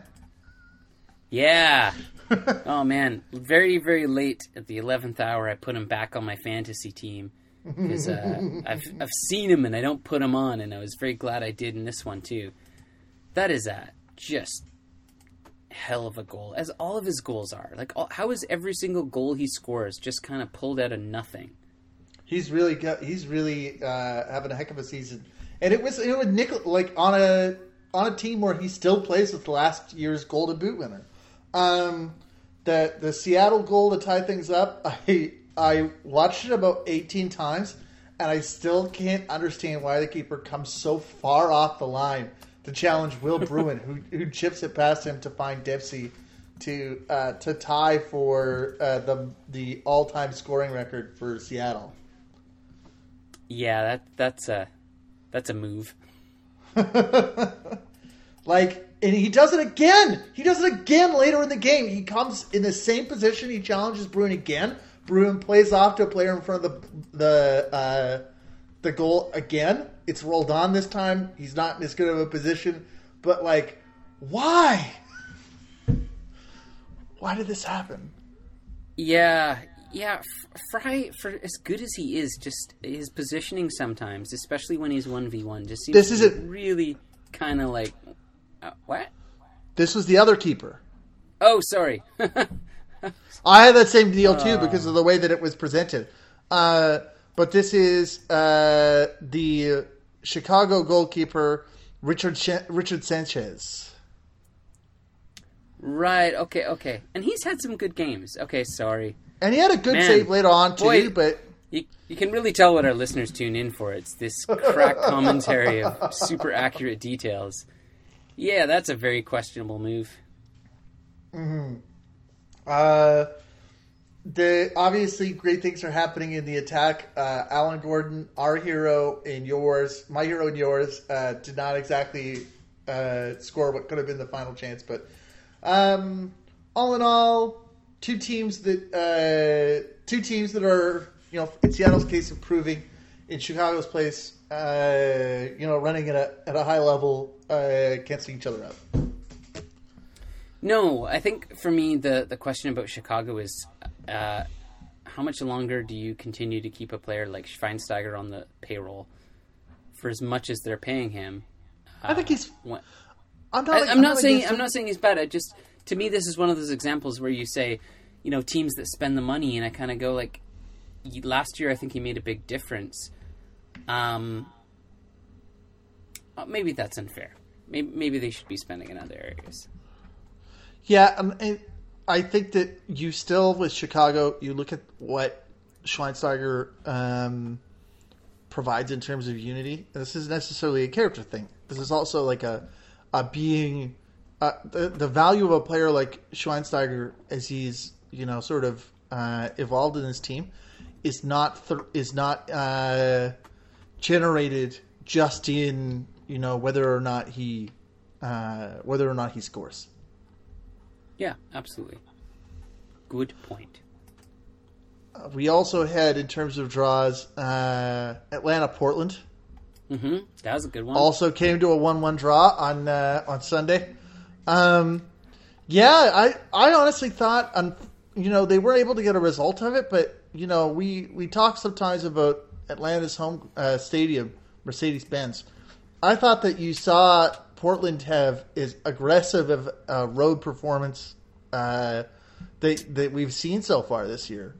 Yeah. Oh, man. Very, very late at the eleventh hour, I put him back on my fantasy team. Because uh, I've, I've seen him and I don't put him on, and I was very glad I did in this one, too. That is a just hell of a goal, as all of his goals are. Like, all, how is every single goal he scores just kind of pulled out of nothing? He's really got, he's really uh, having a heck of a season. And it was it was Nick like on a on a team where he still plays with last year's Golden Boot winner. Um, the the Seattle goal to tie things up, I I watched it about eighteen times, and I still can't understand why the keeper comes so far off the line to challenge Will Bruin, who who chips it past him to find Dempsey to uh, to tie for uh, the the all time scoring record for Seattle. Yeah, that that's a that's a move. Like, and he does it again. He does it again later in the game. He comes in the same position. He challenges Bruin again. Bruin plays off to a player in front of the the uh, the goal again. It's rolled on this time. He's not in as good of a position. But, like, why? Why did this happen? Yeah, yeah. Fry, for as good as he is, just his positioning sometimes, especially when he's one v one, just seems This to is be it. really kind of like, uh, what? This was the other keeper. Oh, sorry. I had that same deal too Oh. because of the way that it was presented. Uh, but this is uh, the Chicago goalkeeper Richard Sh- Richard Sanchez. Right, okay, okay. And he's had some good games. Okay, sorry. And he had a good Man. save later on too, Boy. but You, you can really tell what our listeners tune in for. It's this crack commentary of super accurate details. Yeah, that's a very questionable move. uh, the obviously great things are happening in the attack. Uh, Alan Gordon, our hero and yours, my hero and yours, uh, did not exactly uh, score what could have been the final chance, but um, all in all, two teams that uh, two teams that are, you know, in Seattle's case, improving. In Chicago's place, uh, you know, running at a at a high level, uh, canceling each other out. No, I think for me the, the question about Chicago is uh, how much longer do you continue to keep a player like Schweinsteiger on the payroll for as much as they're paying him? Uh, I think he's. when, I'm not. I, like- I'm not saying against I'm him. not saying he's bad. I just to me this is one of those examples where you say, you know, teams that spend the money, and I kind of go like, y- last year I think he made a big difference. Um, uh, maybe that's unfair. Maybe maybe they should be spending in other areas. Yeah, um, and I think that you still with Chicago, you look at what Schweinsteiger um, provides in terms of unity. This isn't necessarily a character thing. This is also like a a being uh, the the value of a player like Schweinsteiger as he's, you know, sort of uh, evolved in his team is not th- is not uh, generated just in, you know, whether or not he uh, whether or not he scores. Yeah, absolutely. Good point. Uh, we also had, in terms of draws, uh, Atlanta Portland Mm-hmm. That was a good one. also came to a one-one draw on uh, on Sunday. Um, yeah, I I honestly thought, um, you know, they were able to get a result of it, but you know, we we talk sometimes about Atlanta's home uh, stadium, Mercedes-Benz. I thought that you saw Portland have as aggressive of a road performance uh, they, that we've seen so far this year.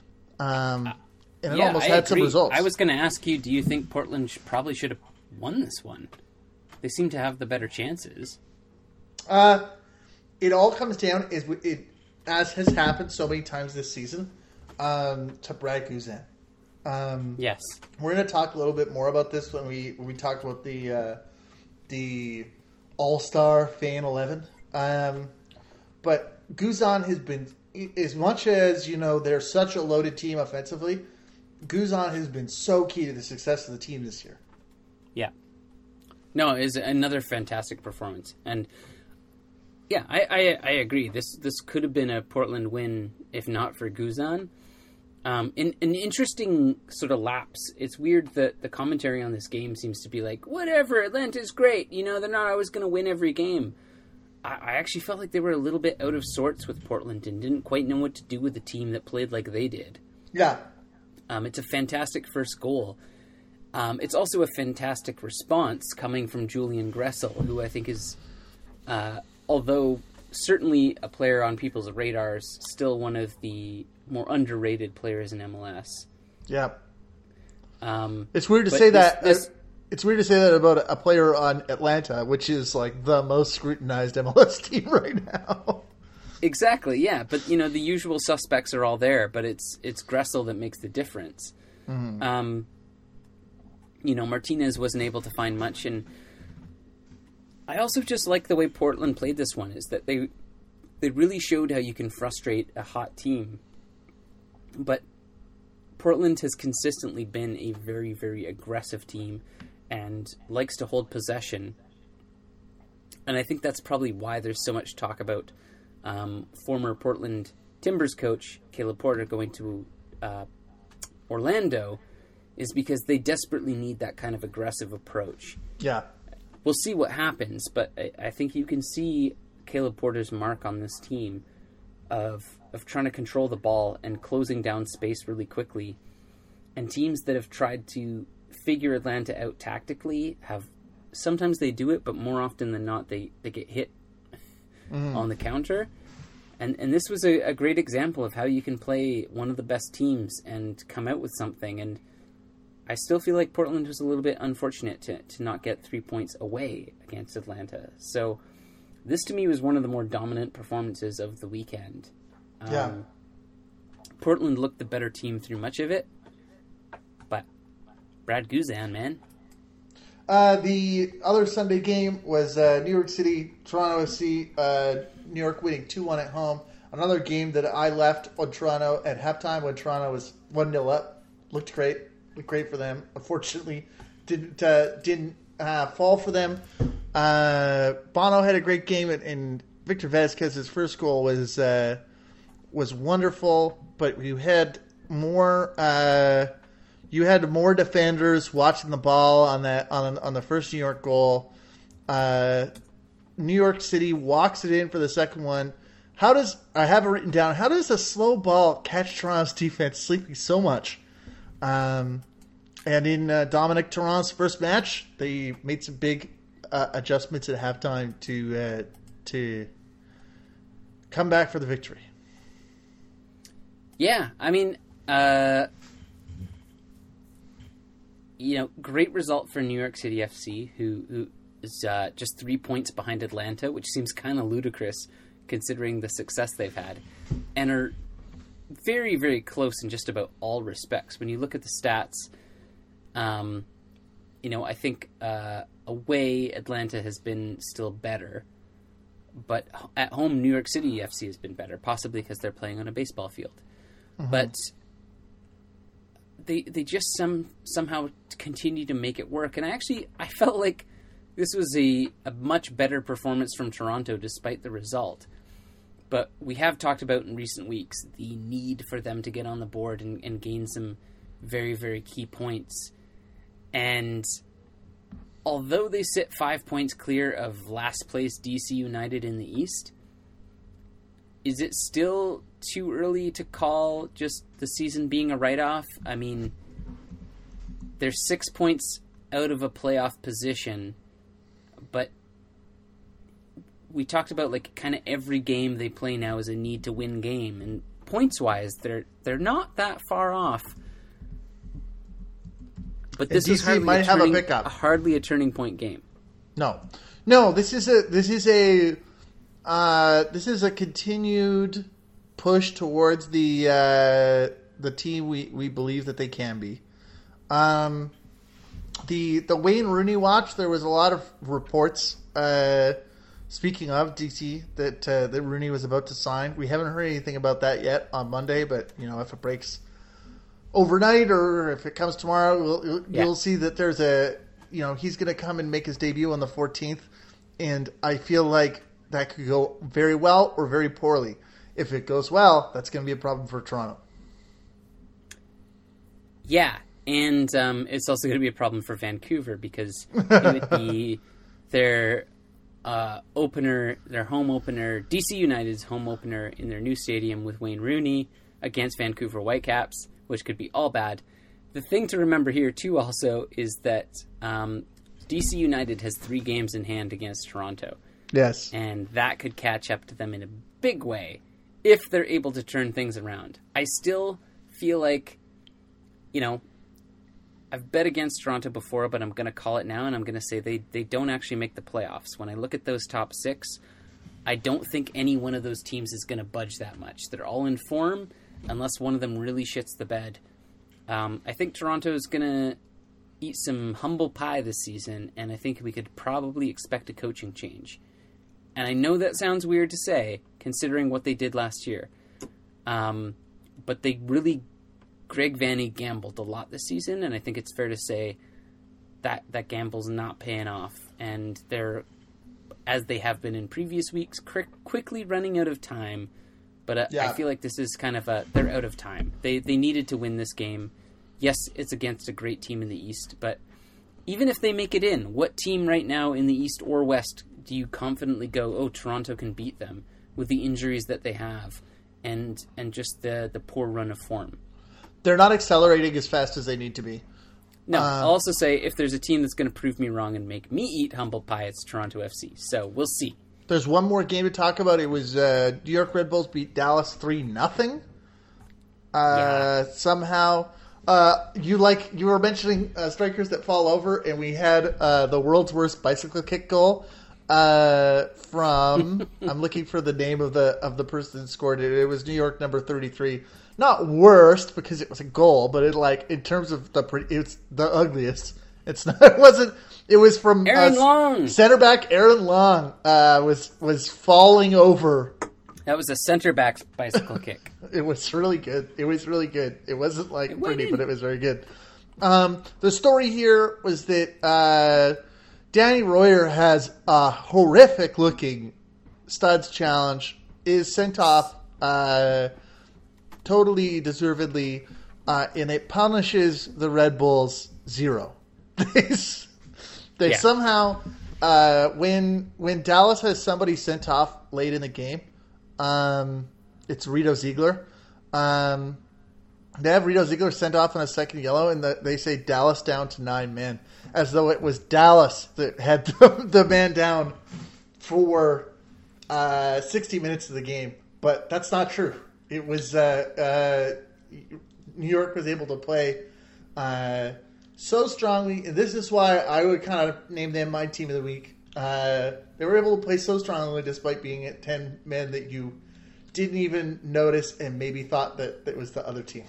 Um, and it yeah, almost I had agree. some results. I was going to ask you, do you think Portland sh- probably should have won this one? They seem to have the better chances. Uh, it all comes down, is it, as has happened so many times this season, um, to Brad Guzan. Um, Yes. We're going to talk a little bit more about this when we when we talk about the uh, the All Star Fan Eleven. Um, but Guzan has been, as much as, you know, they're such a loaded team offensively, Guzan has been so key to the success of the team this year. Yeah. No, it's another fantastic performance, and yeah, I, I I agree. This this could have been a Portland win if not for Guzan. Um, in, an interesting sort of lapse. It's weird that the commentary on this game seems to be like, whatever, Atlanta's great. You know, they're not always going to win every game. I, I actually felt like they were a little bit out of sorts with Portland and didn't quite know what to do with a team that played like they did. Yeah. Um, it's a fantastic first goal. Um, it's also a fantastic response coming from Julian Gressel, who I think is, uh, although certainly a player on people's radars, still one of the more underrated players in M L S. Yeah. Um, It's weird to but say this- that. this- uh, it's weird to say that about a player on Atlanta, which is like the most scrutinized M L S team right now. Exactly, yeah. But, you know, the usual suspects are all there, but it's it's Gressel that makes the difference. Mm-hmm. Um, you know, Martinez wasn't able to find much, and I also just like the way Portland played this one, is that they they really showed how you can frustrate a hot team. But Portland has consistently been a very, very aggressive team and likes to hold possession. And I think that's probably why there's so much talk about um, former Portland Timbers coach Caleb Porter going to uh, Orlando, is because they desperately need that kind of aggressive approach. Yeah. We'll see what happens, but I, I think you can see Caleb Porter's mark on this team of of trying to control the ball and closing down space really quickly. And teams that have tried to figure Atlanta out tactically have, sometimes they do it, but more often than not, they, they get hit mm. on the counter. And and this was a, a great example of how you can play one of the best teams and come out with something. And I still feel like Portland was a little bit unfortunate to, to not get three points away against Atlanta. So this to me was one of the more dominant performances of the weekend. Um, yeah. Portland looked the better team through much of it, but Brad Guzan, man. Uh, the other Sunday game was uh, New York City, Toronto F C, uh, New York winning two one at home. Another game that I left on Toronto at halftime when Toronto was one nil up. Looked great. Looked great for them. Unfortunately, didn't uh, didn't uh, fall for them. Uh, Bono had a great game, and, and Victor Vasquez's first goal was uh, was wonderful. But you had more uh, you had more defenders watching the ball on that on on the first New York goal. Uh, New York City walks it in for the second one. How does I have it written down? How does a slow ball catch Toronto's defense sleeping so much? Um, and in uh, Dominic Torrent's first match, they made some big uh, adjustments at halftime to uh, to come back for the victory. Yeah, I mean, uh, you know, great result for New York City F C, who who is uh, just three points behind Atlanta, which seems kind of ludicrous considering the success they've had, and are very, very close in just about all respects. When you look at the stats, um, you know, I think uh, away Atlanta has been still better, but at home New York City F C has been better, possibly because they're playing on a baseball field. Mm-hmm. But they they just some somehow continue to make it work. And I actually, I felt like this was a, a much better performance from Toronto despite the result. But we have talked about in recent weeks the need for them to get on the board and, and gain some very, very key points. And although they sit five points clear of last place D C United in the East, is it still too early to call just the season being a write-off? I mean, they're six points out of a playoff position, but we talked about like kind of every game they play now is a need to win game, and points wise they're they're not that far off. But this is hardly might a turning, have a pickup. hardly a turning point game. No, no. This is a this is a uh, this is a continued push towards the uh, the team we, we believe that they can be. Um, the the Wayne Rooney watch. There was a lot of reports. Uh, Speaking of D C, that uh, that Rooney was about to sign. We haven't heard anything about that yet on Monday, but you know, if it breaks overnight or if it comes tomorrow, we'll, yeah. you'll see that there's a you know he's going to come and make his debut on the fourteenth, and I feel like that could go very well or very poorly. If it goes well, that's going to be a problem for Toronto. Yeah, and um, it's also going to be a problem for Vancouver because it would be their Uh, opener, their home opener, D C United's home opener in their new stadium with Wayne Rooney against Vancouver Whitecaps, which could be all bad. The thing to remember here, too, also, is that um, D C United has three games in hand against Toronto. Yes. And that could catch up to them in a big way if they're able to turn things around. I still feel like, you know, I've bet against Toronto before, but I'm going to call it now, and I'm going to say they, they don't actually make the playoffs. When I look at those top six, I don't think any one of those teams is going to budge that much. They're all in form, unless one of them really shits the bed. Um, I think Toronto is going to eat some humble pie this season, and I think we could probably expect a coaching change. And I know that sounds weird to say, considering what they did last year. Um, but they really, Greg Vanney gambled a lot this season, and I think it's fair to say that that gamble's not paying off. And they're, as they have been in previous weeks, quick, quickly running out of time. But uh, yeah. I feel like this is kind of a, they're out of time. They they needed to win this game. Yes, it's against a great team in the East, but even if they make it in, what team right now in the East or West do you confidently go, oh, Toronto can beat them with the injuries that they have and and just the, the poor run of form? They're not accelerating as fast as they need to be. No, um, I'll also say if there's a team that's going to prove me wrong and make me eat humble pie, it's Toronto F C. So we'll see. There's one more game to talk about. It was uh, New York Red Bulls beat Dallas three nothing. Uh, yeah. Somehow, uh, you like you were mentioning uh, strikers that fall over, and we had uh, the world's worst bicycle kick goal uh, from. I'm looking for the name of the of the person that scored it. It was New York number thirty-three. Not worst because it was a goal, but it like in terms of the it's the ugliest. It's not. It wasn't. It was from Aaron uh, Long. Center back Aaron Long uh, was was falling over. That was a center back's bicycle kick. It was really good. It was really good. It wasn't like it pretty, but it was very good. Um, the story here was that uh, Danny Royer has a horrific looking studs challenge, is sent off uh, totally deservedly, uh, and it punishes the Red Bulls zero. They yeah. somehow, uh, when when Dallas has somebody sent off late in the game, um, it's Rito Ziegler. Um, they have Rito Ziegler sent off on a second yellow, and the, they say Dallas down to nine men, as though it was Dallas that had the, the man down for uh, sixty minutes of the game. But that's not true. It was uh, uh, New York was able to play Uh, so strongly, and this is why I would kind of name them my team of the week. Uh, they were able to play so strongly despite being at ten men that you didn't even notice and maybe thought that it was the other team.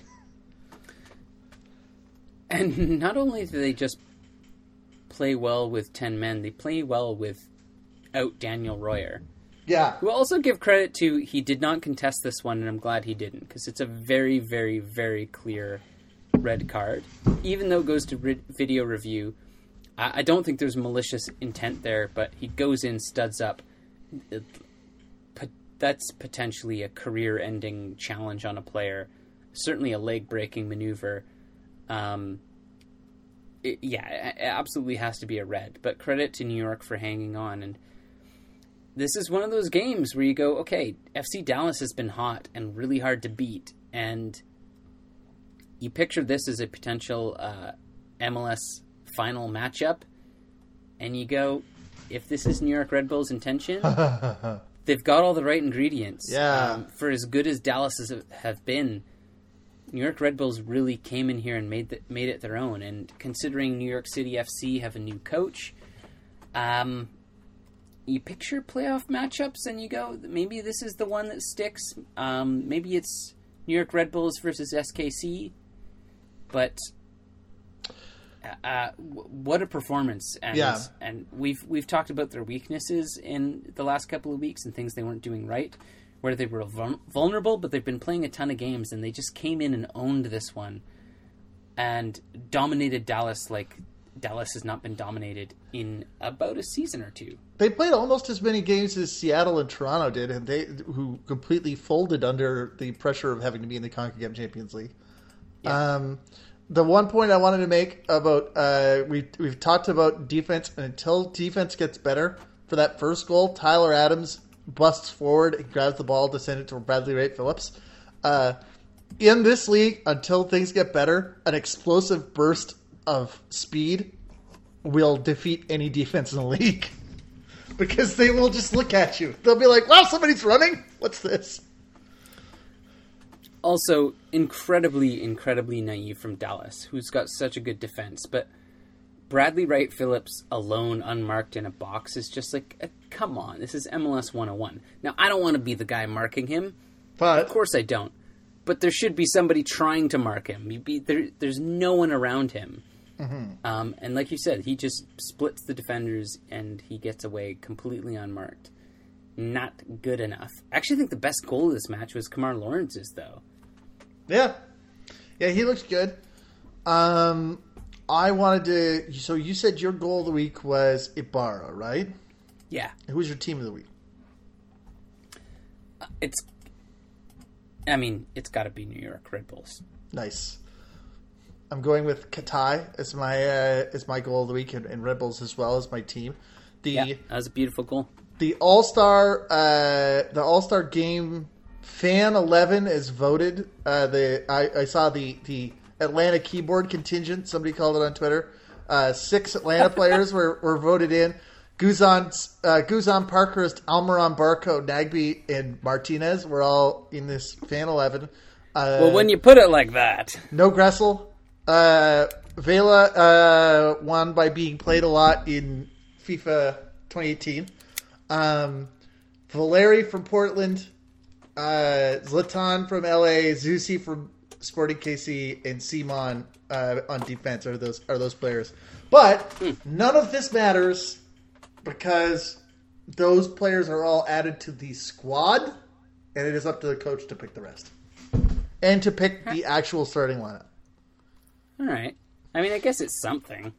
And not only do they just play well with ten men, they play well without Daniel Royer. Yeah. Who also give credit to, he did not contest this one, and I'm glad he didn't, because it's a very, very, very clear red card. Even though it goes to re- video review, I-, I don't think there's malicious intent there, but he goes in, studs up. It, po- that's potentially a career-ending challenge on a player. Certainly a leg-breaking maneuver. Um, it, yeah, it absolutely has to be a red. But credit to New York for hanging on. And this is one of those games where you go, okay, F C Dallas has been hot and really hard to beat, and you picture this as a potential uh, M L S final matchup, and you go, if this is New York Red Bulls' intention, they've got all the right ingredients. Yeah. Um, for as good as Dallas has, have been, New York Red Bulls really came in here and made the, made it their own. And considering New York City F C have a new coach, um, you picture playoff matchups and you go, maybe this is the one that sticks. Um, maybe it's New York Red Bulls versus S K C. But uh, w- what a performance! And yeah. and we've we've talked about their weaknesses in the last couple of weeks and things they weren't doing right, where they were vul- vulnerable. But they've been playing a ton of games, and they just came in and owned this one, and dominated Dallas like Dallas has not been dominated in about a season or two. They played almost as many games as Seattle and Toronto did, and they who completely folded under the pressure of having to be in the CONCACAF Champions League. Yeah. Um, the one point I wanted to make about uh, we we've talked about defense, and until defense gets better, for that first goal, Tyler Adams busts forward and grabs the ball to send it to Bradley Wright Phillips. Uh, in this league, until things get better, an explosive burst of speed will defeat any defense in the league because they will just look at you. They'll be like, "Wow, somebody's running. What's this?" Also, incredibly, incredibly naive from Dallas, who's got such a good defense. But Bradley Wright Phillips alone, unmarked in a box, is just like, uh, come on, this is M L S one oh one. Now, I don't want to be the guy marking him. But of course I don't. But there should be somebody trying to mark him. You be, there, there's no one around him. Mm-hmm. Um, and like you said, he just splits the defenders and he gets away completely unmarked. Not good enough. I actually think the best goal of this match was Kamar Lawrence's, though. Yeah. Yeah, he looks good. Um, I wanted to... So you said your goal of the week was Ibarra, right? Yeah. Who was your team of the week? Uh, it's... I mean, it's got to be New York Red Bulls. Nice. I'm going with Katai as my uh, as my goal of the week, and, and Red Bulls as well as my team. The yeah, that was a beautiful goal. The All Star uh, the All Star Game Fan eleven is voted. Uh, the I, I saw the the Atlanta keyboard contingent. Somebody called it on Twitter. Uh, six Atlanta players were, were voted in. Guzan, uh, Guzan, Parkhurst, Almiron, Barco, Nagbe, and Martinez were all in this Fan eleven. Uh, well, when you put it like that. No Gressel. Uh, Vela uh, won by being played a lot in FIFA twenty eighteen. Um, Valeri from Portland. Uh, Zlatan from L A. Zusi from Sporting K C. And Simon uh, on defense are those are those players. But hmm. none of this matters because those players are all added to the squad, and it is up to the coach to pick the rest. And to pick the actual starting lineup. All right. I mean, I guess it's something.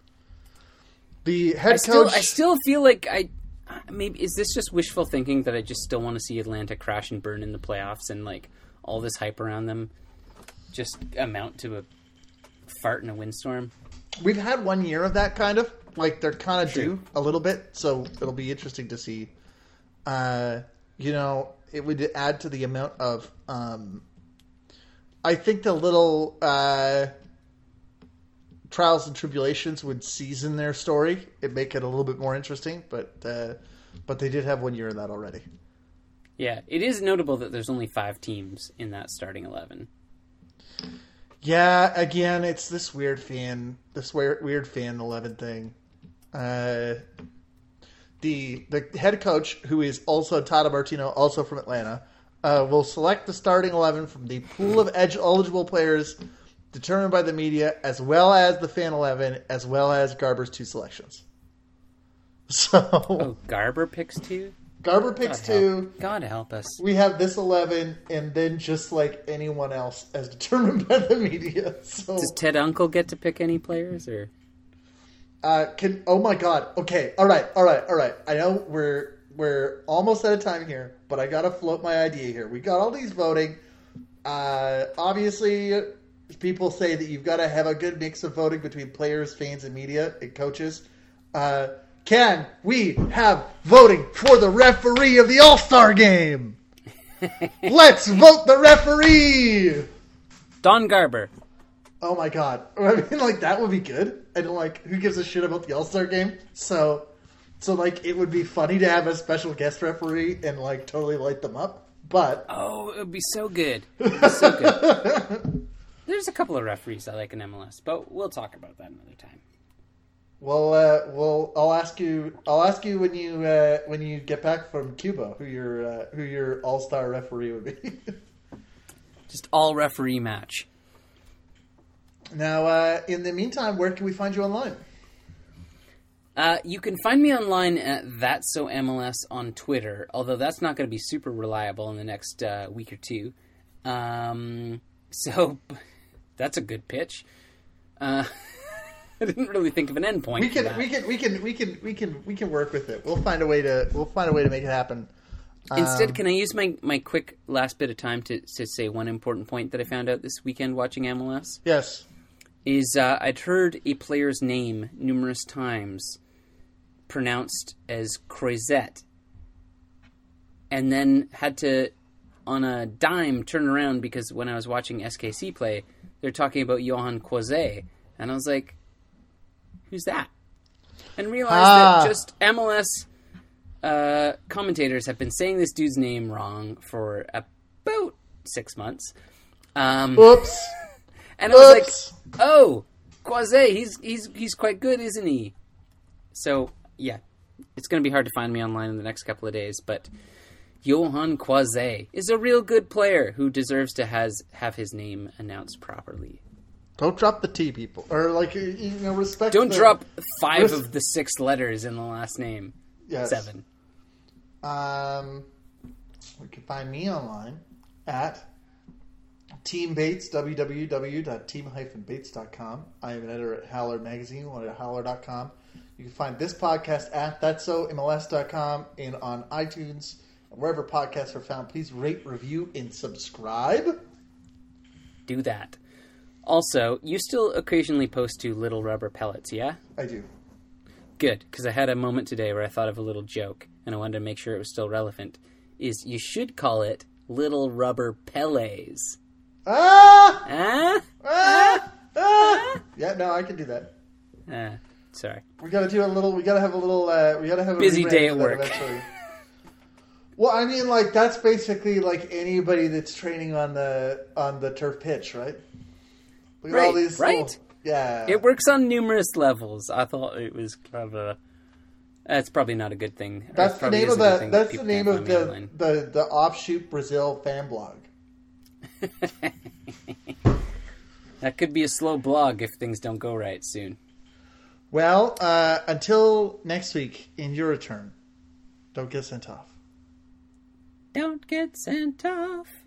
The head I still, coach... I still feel like I... Maybe is this just wishful thinking that I just still want to see Atlanta crash and burn in the playoffs and, like, all this hype around them just amount to a fart in a windstorm? We've had one year of that, kind of. Like, they're kind of due a little bit, so it'll be interesting to see. Uh, you know, it would add to the amount of... Um, I think the little uh, trials and tribulations would season their story. It'd make it a little bit more interesting, but uh, but they did have one year of that already. Yeah, it is notable that there's only five teams in that starting eleven. Yeah, again, it's this weird fan, this weird, weird fan eleven thing. Uh, the the head coach, who is also Tata Martino, also from Atlanta, uh, will select the starting eleven from the pool of edge eligible players determined by the media, as well as the fan eleven, as well as Garber's two selections. So, oh, Garber picks two. Garber picks God two. Help. God help us. We have this eleven, and then just like anyone else, as determined by the media. So, does Ted Uncle get to pick any players, or? Uh, can oh my god. Okay, all right, all right, all right. I know we're we're almost out of time here, but I gotta float my idea here. We got all these voting. Uh, obviously, people say that you've got to have a good mix of voting between players, fans, and media and coaches. Uh, can we have voting for the referee of the All-Star game? Let's vote the referee! Don Garber. Oh my god. I mean, like, that would be good. And, like, who gives a shit about the All-Star game? So, so like, it would be funny to have a special guest referee and, like, totally light them up. But... Oh, it would be so good. It would be so good. There's a couple of referees I like in M L S, but we'll talk about that another time. Well, uh, well, I'll ask you. I'll ask you when you uh, when you get back from Cuba who your uh, who your all-star referee would be. Just all referee match. Now, uh, in the meantime, where can we find you online? Uh, you can find me online at That's So M L S on Twitter, although that's not going to be super reliable in the next uh, week or two. Um, so that's a good pitch. Uh, I didn't really think of an endpoint. We can, for that. we can, we can, we can, we can, we can work with it. We'll find a way to, we'll find a way to make it happen. Instead, um, can I use my, my quick last bit of time to, to say one important point that I found out this weekend watching M L S? Yes. Is uh, I'd heard a player's name numerous times pronounced as Croizet, and then had to, on a dime, turn around because when I was watching S K C play, they're talking about Johan Croizet, and I was like, who's that? And realized ah. that just M L S uh, commentators have been saying this dude's name wrong for about six months. Um, Oops. And I was Oops. like, oh, Quasi, he's he's he's quite good, isn't he? So yeah, it's going to be hard to find me online in the next couple of days, but Johan Quasi is a real good player who deserves to has have his name announced properly. Don't drop the T, people, or like you know, respect. Don't the, drop five res- of the six letters in the last name. Yes. Seven. Um, you can find me online at Team Bates, w w w dot team dash bates dot com. I am an editor at Howler Magazine, one at howler dot com. You can find this podcast at that's so m l s dot com and on iTunes, wherever podcasts are found. Please rate, review, and subscribe. Do that. Also, you still occasionally post to Little Rubber Pellets, yeah? I do. Good, because I had a moment today where I thought of a little joke, and I wanted to make sure it was still relevant. Is you should call it Little Rubber Pellets. Ah! Ah? Ah! Ah! Yeah, no, I can do that. Ah, sorry. We gotta do a little. We gotta have a little. Uh, we gotta have a busy rebrand day for at that work. Eventually. Well, I mean, like that's basically like anybody that's training on the on the turf pitch, right? Look at Right, all these right? little- yeah. It works on numerous levels. I thought it was clever. That's probably not a good thing. Or it That's the probably name is of a good the. thing That's the people name can't of find me the, online. the the offshoot Brazil fan blog. That could be a slow blog if things don't go right soon. Well, uh, until next week in your return, don't get sent off. Don't get sent off.